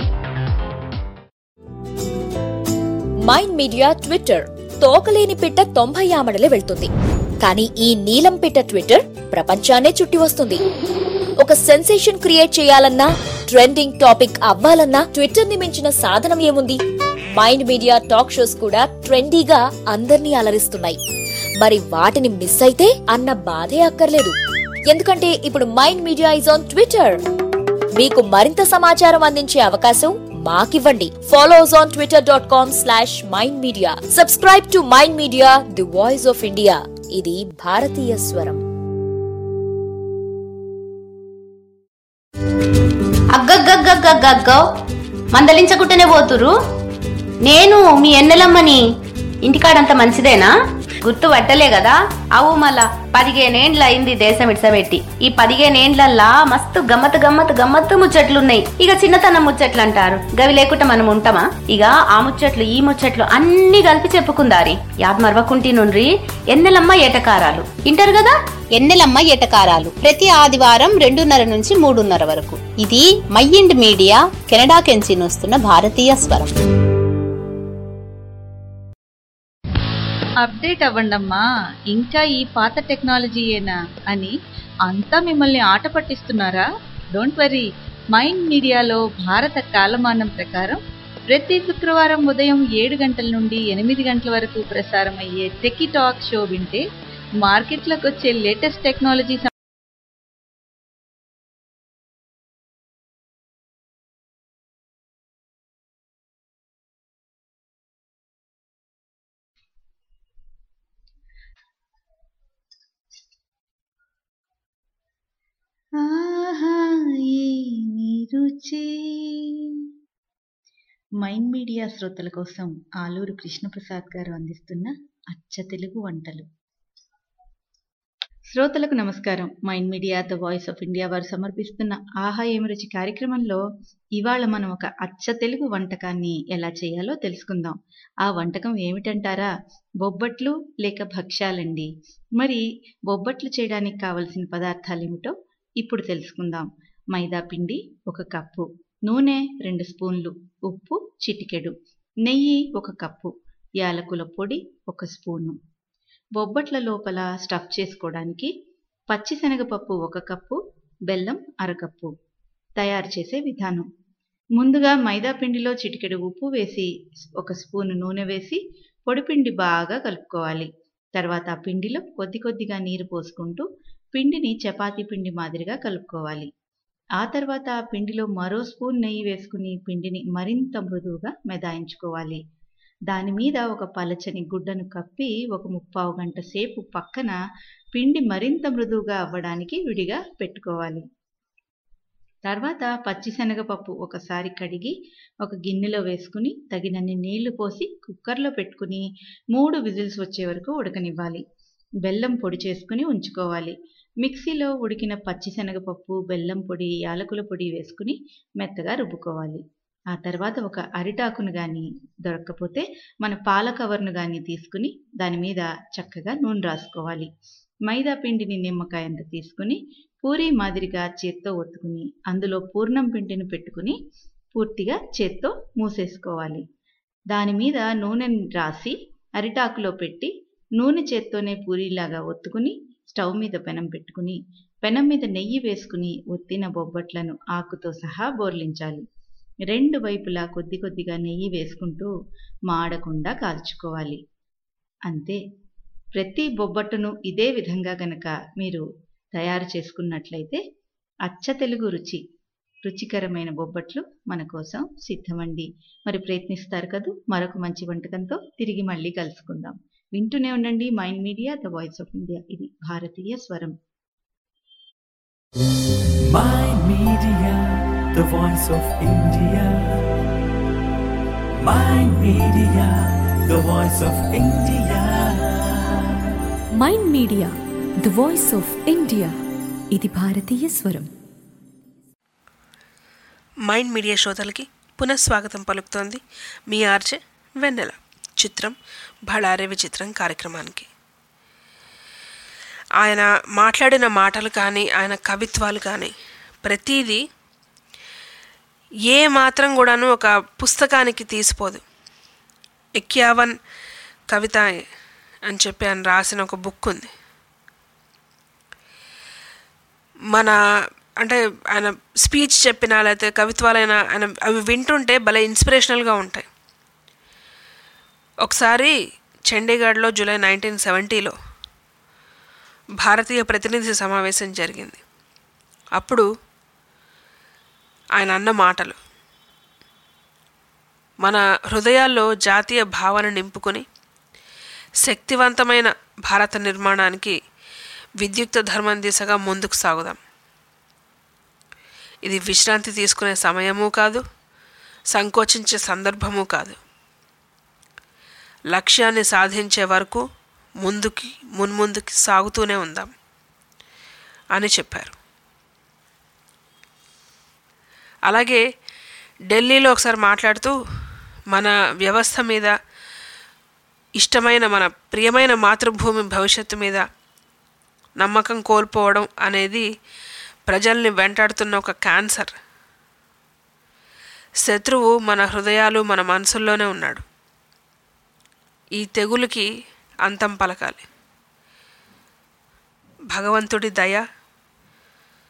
Mind media Twitter. తోకలేని పిట్ట తొంభై ఆమడలే వెళ్తుంది, కానీ ఈ నీలం పిట్ట ట్విట్టర్ ప్రపంచాన్నే చుట్టి వస్తుంది. ఒక సెన్సేషన్ క్రియేట్ చేయాలన్నా, ట్రెండింగ్ టాపిక్ అవ్వాలన్నా ట్విట్టర్ ని మించిన సాధనం ఏముంది? మైండ్ మీడియా టాక్ షోస్ కూడా ట్రెండీగా అందర్నీ అలరిస్తున్నాయి. మరి వాటిని మిస్ అయితే అన్న బాధే అక్కర్లేదు. ఎందుకంటే ఇప్పుడు mind media is on Twitter. మీకు మరింత సమాచారం అందించే అవకాశం మాకివ్వండి. Follow us on Twitter dot com slash mind media. Subscribe to mind media, the voice of India. ఇది భారతీయ స్వరం. అగ్గగ్గగ్గగ్గగ్గో మందలించకుంటేనే పోతురు. నేను మీ ఎన్నెలమ్మని. ఇంటికాడంత మంచిదేనా? గుర్తు పట్టలే కదా? అవు మళ్ళా పదిహేనేండ్ల అయింది దేశం ఇడ్సబెట్టి. ఈ పదిహేనేండ్లల్లా మస్తు గమ్మత్ గమ్మత్ గమ్మత్తు ముచ్చట్లున్నాయి. ఇక చిన్నతనం ముచ్చట్లు అంటారు, గవి లేకుండా మనం ఉంటామా? ఇక ఆ ముచ్చట్లు ఈ ముచ్చట్లు అన్ని కలిపి చెప్పుకుందారి. యాద్ మరవకుంటి నుండ్రి ఎన్నెలమ్మ ఏటకారాలు ఇంటారు కదా. ఎన్నెలమ్మ ఏటకారాలు ప్రతి ఆదివారం రెండున్నర నుంచి మూడున్నర వరకు. ఇది మైండ్ మీడియా, కెనడా కెంచి వస్తున్న భారతీయ స్వరం. అప్డేట్ అవ్వండమ్మా, ఇంకా ఈ పాత టెక్నాలజీయేనా అని అంతా మిమ్మల్ని ఆట పట్టిస్తున్నారా? డోంట్ వరీ, మైండ్ మీడియాలో భారత కాలమానం ప్రకారం ప్రతి శుక్రవారం ఉదయం ఏడు గంటల నుండి ఎనిమిది గంటల వరకు ప్రసారమయ్యే టెకీ టాక్ షో వింటే మార్కెట్లోకి వచ్చే లేటెస్ట్ టెక్నాలజీ ఆహా ఏమి రుచి. మైండ్ మీడియా శ్రోతల కోసం ఆలూరు కృష్ణప్రసాద్ గారు అందిస్తున్న అచ్చ తెలుగు వంటలు. శ్రోతలకు నమస్కారం. Mind media the voice of India వారు సమర్పిస్తున్న ఆహా ఏమి రుచి కార్యక్రమంలో ఇవాళ మనం ఒక అచ్చ తెలుగు వంటకాన్ని ఎలా చేయాలో తెలుసుకుందాం. ఆ వంటకం ఏమిటంటారా? బొబ్బట్లు లేక భక్ష్యాలండి. మరి బొబ్బట్లు చేయడానికి కావలసిన పదార్థాలు ఏమిటో ఇప్పుడు తెలుసుకుందాం. మైదా పిండి ఒక కప్పు, నూనె రెండు స్పూన్లు, ఉప్పు చిటికెడు, నెయ్యి ఒక కప్పు, యాలకుల పొడి ఒక స్పూను. బొబ్బట్ల లోపల స్టఫ్ చేసుకోవడానికి పచ్చిశనగపప్పు ఒక కప్పు, బెల్లం అరకప్పు. తయారు చేసే విధానం: ముందుగా మైదా పిండిలో చిటికెడు ఉప్పు వేసి ఒక స్పూను నూనె వేసి పొడిపిండి బాగా కలుపుకోవాలి. తర్వాత ఆ పిండిలో కొద్ది కొద్దిగా నీరు పోసుకుంటూ పిండిని చపాతీ పిండి మాదిరిగా కలుపుకోవాలి. ఆ తర్వాత ఆ పిండిలో మరో స్పూన్ నెయ్యి వేసుకుని పిండిని మరింత మృదువుగా మెదాయించుకోవాలి. దాని మీద ఒక పలచని గుడ్డను కప్పి ఒక ముప్పావు గంట సేపు పక్కన పిండి మరింత మృదువుగా అవ్వడానికి విడిగా పెట్టుకోవాలి. తర్వాత పచ్చిశనగపప్పు ఒకసారి కడిగి ఒక గిన్నెలో వేసుకుని తగినన్ని నీళ్లు పోసి కుక్కర్లో పెట్టుకుని మూడు విజిల్స్ వచ్చే వరకు ఉడకనివ్వాలి. బెల్లం పొడి చేసుకుని ఉంచుకోవాలి. మిక్సీలో ఉడికిన పచ్చిశనగపప్పు, బెల్లం పొడి, యాలకుల పొడి వేసుకుని మెత్తగా రుబ్బుకోవాలి. ఆ తర్వాత ఒక అరిటాకును కానీ దొరక్కపోతే మన పాల కవర్ను కానీ తీసుకుని దాని మీద చక్కగా నూనె రాసుకోవాలి. మైదా పిండిని నిమ్మకాయంత తీసుకుని పూరీ మాదిరిగా చేత్తో ఒత్తుకుని అందులో పూర్ణం పిండిని పెట్టుకుని పూర్తిగా చేత్తో మూసేసుకోవాలి. దాని మీద నూనెని రాసి అరిటాకులో పెట్టి నూనె చేత్తోనే పూరీలాగా ఒత్తుకుని స్టవ్ మీద పెనం పెట్టుకుని పెనం మీద నెయ్యి వేసుకుని ఒత్తిన బొబ్బట్లను ఆకుతో సహా బోర్లించాలి. రెండు వైపులా కొద్ది కొద్దిగా నెయ్యి వేసుకుంటూ మాడకుండా కాల్చుకోవాలి. అంతే. ప్రతి బొబ్బట్టును ఇదే విధంగా గనక మీరు తయారు చేసుకున్నట్లయితే అచ్చ తెలుగు రుచి రుచికరమైన బొబ్బట్లు మన కోసం సిద్ధమండి. మరి ప్రయత్నిస్తారు కదూ. మరొక మంచి వంటకంతో తిరిగి మళ్ళీ కలుసుకుందాం. వింటూనే ఉండండి mind media the voice of India. ఇది భారతీయ స్వరం. Mind Media, the voice of India. Mind Media, the voice of India. Mind media the voice of India. ఇది భారతీయ స్వరం. మైండ్ మీడియా శ్రోతలకి పునఃస్వాగతం పలుకుతోంది మీ ఆర్జే వెన్నెల. చిత్రం భళారే విచిత్రం కార్యక్రమానికి. ఆయన మాట్లాడిన మాటలు కానీ ఆయన కవిత్వాలు కానీ ప్రతీదీ ఏ మాత్రం కూడాను ఒక పుస్తకానికి తీసిపోదు. ఎక్యావన్ కవిత అని చెప్పి ఆయన రాసిన ఒక బుక్ ఉంది. మన అంటే ఆయన స్పీచ్ చెప్పినా లేకపోతే కవిత్వాలైనా ఆయన అవి వింటుంటే భలే ఇన్స్పిరేషనల్గా ఉంటాయి. ఒకసారి చండీగఢ్లో జూలై నైన్టీన్ సెవెంటీలో భారతీయ ప్రతినిధి సమావేశం జరిగింది. అప్పుడు ఆయన అన్న మాటలు మన హృదయాల్లో జాతీయ భావన నింపుకొని శక్తివంతమైన భారత నిర్మాణానికి విద్యుక్త ధర్మం దిశగా ముందుకు సాగుదాం. ఇది విశ్రాంతి తీసుకునే సమయము కాదు, సంకోచించే సందర్భము కాదు. లక్ష్యాన్ని సాధించే వరకు ముందుకి మున్ముందుకి సాగుతూనే ఉందాం అని చెప్పారు. అలాగే ఢిల్లీలో ఒకసారి మాట్లాడుతూ మన వ్యవస్థ మీద, ఇష్టమైన మన ప్రియమైన మాతృభూమి భవిష్యత్తు మీద నమ్మకం కోల్పోవడం అనేది ప్రజల్ని వెంటాడుతున్న ఒక క్యాన్సర్. శత్రువు మన హృదయాలు మన మనసుల్లోనే ఉన్నాడు. ఈ తెగులుకి అంతం పలకాలి. భగవంతుడి దయ,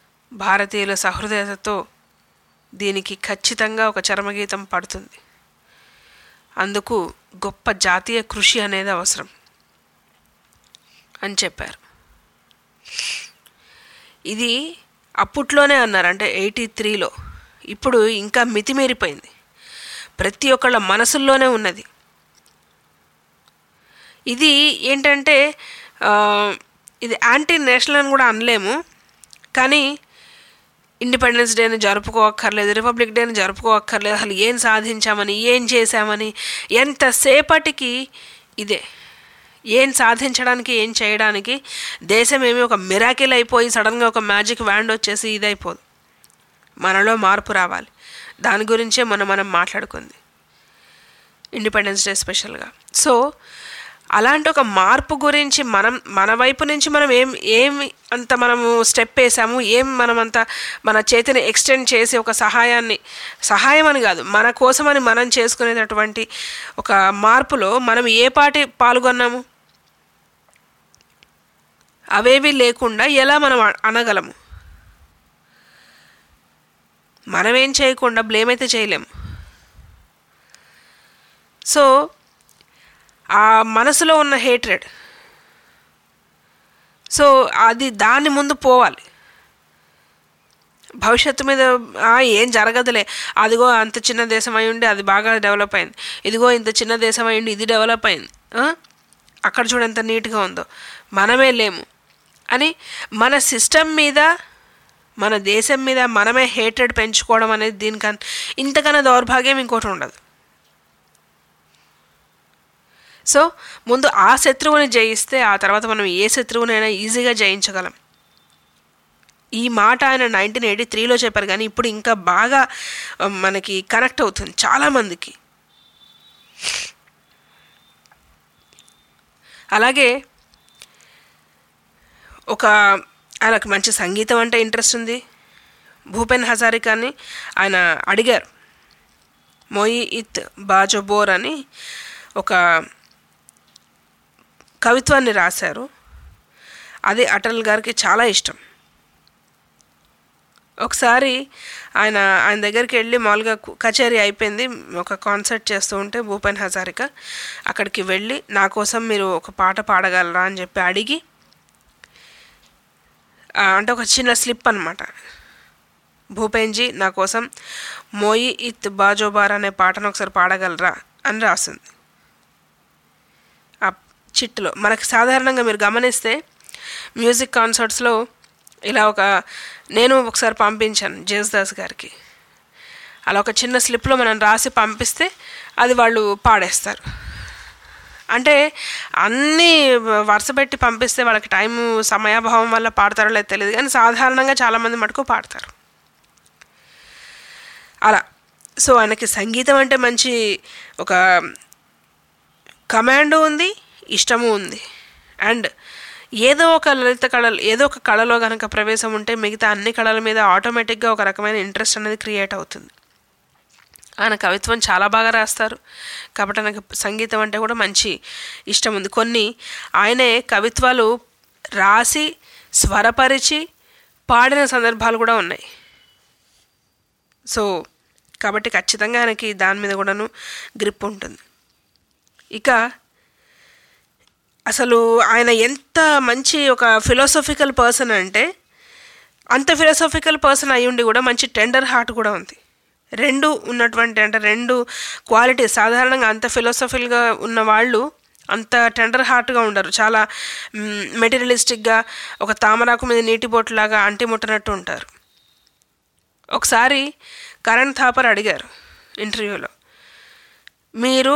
భారతీయుల సహృదయతతో దీనికి ఖచ్చితంగా ఒక చరమగీతం పడుతుంది. అందుకు గొప్ప జాతీయ కృషి అనేది అవసరం అని చెప్పారు. ఇది అప్పట్లోనే అన్నారు, అంటే ఎయిటీ త్రీలో. ఇప్పుడు ఇంకా మితిమీరిపోయింది, ప్రతి ఒక్కళ్ళ మనసుల్లోనే ఉన్నది. ఇది ఏంటంటే ఇది యాంటీ నేషనల్ అని కూడా అనలేము, కానీ ఇండిపెండెన్స్ డేని జరుపుకోక్కర్లేదు, రిపబ్లిక్ డేని జరుపుకోక్కర్లేదు, అసలు ఏం సాధించామని, ఏం చేశామని, ఎంతసేపటికి ఇదే. ఏం సాధించడానికి, ఏం చేయడానికి. దేశం ఏమి ఒక మిరాకిల్ అయిపోయి సడన్గా ఒక మ్యాజిక్ వ్యాండ్ వచ్చేసి ఇదైపోదు. మనలో మార్పు రావాలి. దాని గురించే మనం మనం మాట్లాడుకుంది ఇండిపెండెన్స్ డే స్పెషల్గా. సో అలాంటి ఒక మార్పు గురించి మనం మన వైపు నుంచి మనం ఏం ఏమి అంత మనము స్టెప్ వేసాము, ఏం మనం అంత మన చేతిని ఎక్స్టెండ్ చేసి ఒక సహాయాన్ని, సహాయం అని కాదు, మన కోసమని మనం చేసుకునేటటువంటి ఒక మార్పులో మనం ఏ పాటి పాల్గొన్నాము, అవేవి లేకుండా ఎలా మనం అనగలము? మనమేం చేయకుండా బ్లేమ్ అయితే చేయలేము. సో ఆ మనసులో ఉన్న హేట్రెడ్, సో అది దాని ముందు పోవాలి. భవిష్యత్తు మీద ఏం జరగదులే, అదిగో అంత చిన్న దేశం అయి ఉండి అది బాగా డెవలప్ అయింది, ఇదిగో ఇంత చిన్న దేశం అయి ఉండి ఇది డెవలప్ అయింది, అక్కడ చూడ ఎంత నీట్గా ఉందో, మనమే లేము అని మన సిస్టమ్ మీద, మన దేశం మీద మనమే హేట్రెడ్ పెంచుకోవడం అనేది దీనికన్నా ఇంతకన్నా దౌర్భాగ్యం ఇంకోటి ఉండదు. సో ముందు ఆ శత్రువుని జయిస్తే ఆ తర్వాత మనం ఏ శత్రువునైనా ఈజీగా జయించగలం. ఈ మాట ఆయన నైన్టీన్ ఎయిటీ త్రీలో చెప్పారు, కానీ ఇప్పుడు ఇంకా బాగా మనకి కనెక్ట్ అవుతుంది చాలామందికి. అలాగే ఒక ఆయనకు మంచి సంగీతం అంటే ఇంట్రెస్ట్ ఉంది. భూపెన్ హజారికాని ఆయన అడిగారు, మోయి ఇత్ బాజో బోర్ అని ఒక కవిత్వాన్ని రాశారు. అది అటల్ గారికి చాలా ఇష్టం. ఒకసారి ఆయన ఆయన దగ్గరికి వెళ్ళి మామూలుగా కచేరీ అయిపోయింది, ఒక కాన్సర్ట్ చేస్తూ ఉంటే భూపెన్ హజారికా అక్కడికి వెళ్ళి నా కోసం మీరు ఒక పాట పాడగలరా అని చెప్పి అడిగి, అంటే ఒక చిన్న స్లిప్ అనమాట, భూపెన్జీ నా కోసం మోయి ఇత్ బాజోబార్ అనే పాటను ఒకసారి పాడగలరా అని రాసింది ఆ చిట్టులో. మనకు సాధారణంగా మీరు గమనిస్తే మ్యూజిక్ కాన్సర్ట్స్లో ఇలా ఒక, నేను ఒకసారి పంపించాను జేసుదాస్ గారికి, అలా ఒక చిన్న స్లిప్లో మనం రాసి పంపిస్తే అది వాళ్ళు పాడేస్తారు. అంటే అన్నీ వరుస పెట్టి పంపిస్తే వాళ్ళకి టైం సమయాభావం వల్ల పాడతారో లేదు తెలియదు, కానీ సాధారణంగా చాలామంది మటుకు పాడతారు అలా. సో ఆయనకి సంగీతం అంటే మంచి ఒక కమాండ్ ఉంది, ఇష్టము ఉంది. అండ్ ఏదో ఒక లలిత కళ, ఏదో ఒక కళలో కనుక ప్రవేశం ఉంటే మిగతా అన్ని కళల మీద ఆటోమేటిక్గా ఒక రకమైన ఇంట్రెస్ట్ అనేది క్రియేట్ అవుతుంది. ఆయన కవిత్వం చాలా బాగా రాస్తారు కాబట్టి నాకు సంగీతం అంటే కూడా మంచి ఇష్టం ఉంది. కొన్ని ఆయనే కవిత్వాలు రాసి స్వరపరిచి పాడిన సందర్భాలు కూడా ఉన్నాయి. సో కాబట్టి ఖచ్చితంగా ఆయనకి దాని మీద కూడాను గ్రిప్ ఉంటుంది. ఇక అసలు ఆయన ఎంత మంచి ఒక ఫిలాసఫికల్ పర్సన్ అంటే, అంత ఫిలాసఫికల్ పర్సన్ అయి ఉండి కూడా మంచి టెండర్ హార్ట్ కూడా ఉంది. రెండు ఉన్నటువంటి, అంటే రెండు క్వాలిటీ. సాధారణంగా అంత ఫిలాసఫికల్గా ఉన్న వాళ్ళు అంత టెండర్ హార్ట్గా ఉండరు, చాలా మెటీరియలిస్టిక్గా ఒక తామరాకు మీద నీటి బొట్టులాగా అంటిముట్టనట్టు ఉంటారు. ఒకసారి కరణ్ థాపర్ అడిగారు ఇంటర్వ్యూలో, మీరు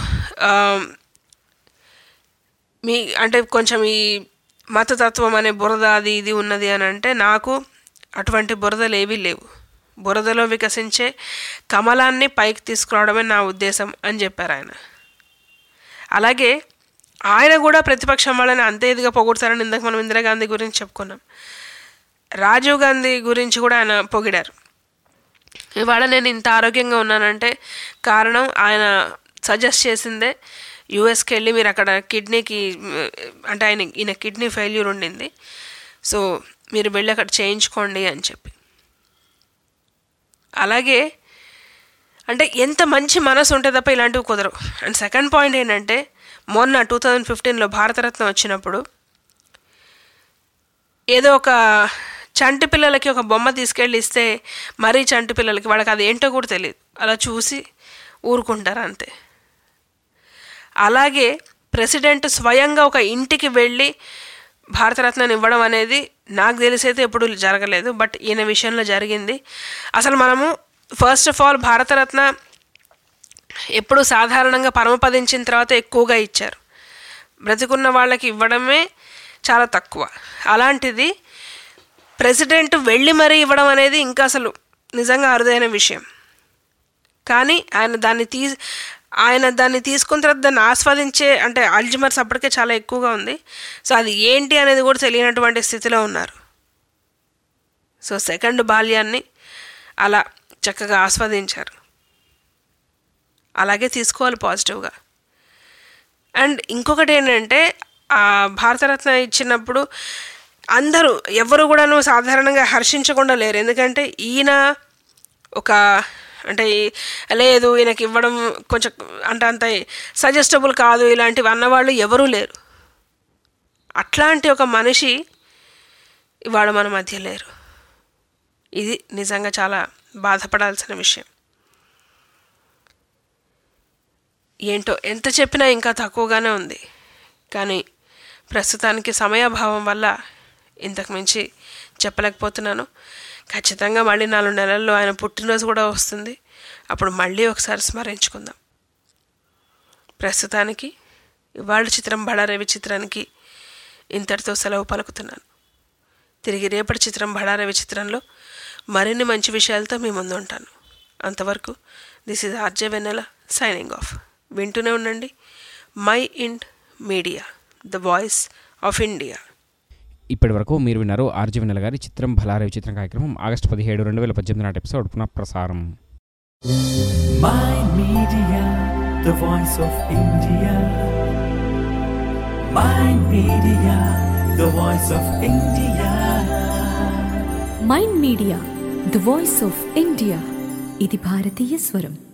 మీ అంటే కొంచెం ఈ మతతత్వం అనే బురద అది ఇది ఉన్నది అని అంటే, నాకు అటువంటి బురదలు ఏవీ లేవు, బురదలో వికసించే కమలాన్ని పైకి తీసుకురావడమే నా ఉద్దేశం అని చెప్పారు ఆయన. అలాగే ఆయన కూడా ప్రతిపక్షం వాళ్ళని అంతే ఇదిగా పొగుడతారని ఇందాక మనం ఇందిరాగాంధీ గురించి చెప్పుకున్నాం. రాజీవ్ గాంధీ గురించి కూడా ఆయన పొగిడారు. ఇవాళ నేను ఇంత ఆరోగ్యంగా ఉన్నానంటే కారణం ఆయన సజెస్ట్ చేసిందే, యూఎస్కి వెళ్ళి మీరు అక్కడ కిడ్నీకి, అంటే ఆయన ఈయన కిడ్నీ ఫెయిల్యూర్ ఉండింది, సో మీరు వెళ్ళి అక్కడ చేయించుకోండి అని చెప్పి. అలాగే అంటే ఎంత మంచి మనసు ఉంటే తప్ప ఇలాంటివి కుదరవు. అండ్ సెకండ్ పాయింట్ ఏంటంటే మొన్న టూ థౌజండ్ ఫిఫ్టీన్లో భారతరత్న వచ్చినప్పుడు ఏదో ఒక చంటి పిల్లలకి ఒక బొమ్మ తీసుకెళ్ళి ఇస్తే మరీ చంటి పిల్లలకి వాళ్ళకి అది ఏంటో కూడా తెలియదు, అలా చూసి ఊరుకుంటారు అంతే. అలాగే ప్రెసిడెంట్ స్వయంగా ఒక ఇంటికి వెళ్ళి భారతరత్నాన్ని ఇవ్వడం అనేది నాకు తెలిసైతే ఎప్పుడు జరగలేదు, బట్ ఈయన విషయంలో జరిగింది. అసలు మనము ఫస్ట్ ఆఫ్ ఆల్ భారతరత్న ఎప్పుడు సాధారణంగా పరమపదించిన తర్వాత ఎక్కువగా ఇచ్చారు, బ్రతికున్న వాళ్ళకి ఇవ్వడమే చాలా తక్కువ. అలాంటిది ప్రెసిడెంట్ వెళ్ళి మరీ ఇవ్వడం అనేది ఇంకా అసలు నిజంగా అరుదైన విషయం. కానీ ఆయన దాన్ని తీ ఆయన దాన్ని తీసుకున్న తర్వాత దాన్ని ఆస్వాదించే అంటే అల్జిమర్స్ అప్పటికే చాలా ఎక్కువగా ఉంది. సో అది ఏంటి అనేది కూడా తెలియనటువంటి స్థితిలో ఉన్నారు. సో సెకండ్ బాల్యాన్ని అలా చక్కగా ఆస్వాదించారు. అలాగే తీసుకోవాలి పాజిటివ్గా. అండ్ ఇంకొకటి ఏంటంటే ఆ భారతరత్న ఇచ్చినప్పుడు అందరూ ఎవరు కూడాను సాధారణంగా హర్షించకుండా లేరు. ఎందుకంటే ఈయన ఒక అంటే లేదు ఈయనకి ఇవ్వడం కొంచెం అంటే అంత సజెస్టబుల్ కాదు ఇలాంటివి అన్నవాళ్ళు ఎవరూ లేరు. అట్లాంటి ఒక మనిషి ఇవాళ మన మధ్య లేరు. ఇది నిజంగా చాలా బాధపడాల్సిన విషయం. ఏంటో ఎంత చెప్పినా ఇంకా తక్కువగానే ఉంది. కానీ ప్రస్తుతానికి సమయాభావం వల్ల ఇంతకు మించి చెప్పలేకపోతున్నాను. ఖచ్చితంగా మళ్ళీ నాలుగు నెలల్లో ఆయన పుట్టినరోజు కూడా వస్తుంది, అప్పుడు మళ్ళీ ఒకసారి స్మరించుకుందాం. ప్రస్తుతానికి ఇవాళ చిత్రం బడారవి చిత్రానికి ఇంతటితో సెలవు పలుకుతున్నాను. తిరిగి రేపటి చిత్రం బడారవి చిత్రంలో మరిన్ని మంచి విషయాలతో మీ ముందు ఉంటాను. అంతవరకు this is RJ Vennela signing off. వింటూనే ఉండండి mind media, the voice of India. ఇప్పటి వరకు మీరు విన్నారు ఆర్జే వెన్నెల గారి చిత్రం భలారవి చిత్రం కార్యక్రమం ఆగస్టు పదిహేడు రెండు వేల పద్దెనిమిది నాటి ఎపిసోడ్ పునః ప్రసారం. My Media, the voice of India. My Media, the voice of India. Mind media the voice of India, ఇది భారతీయ స్వరం.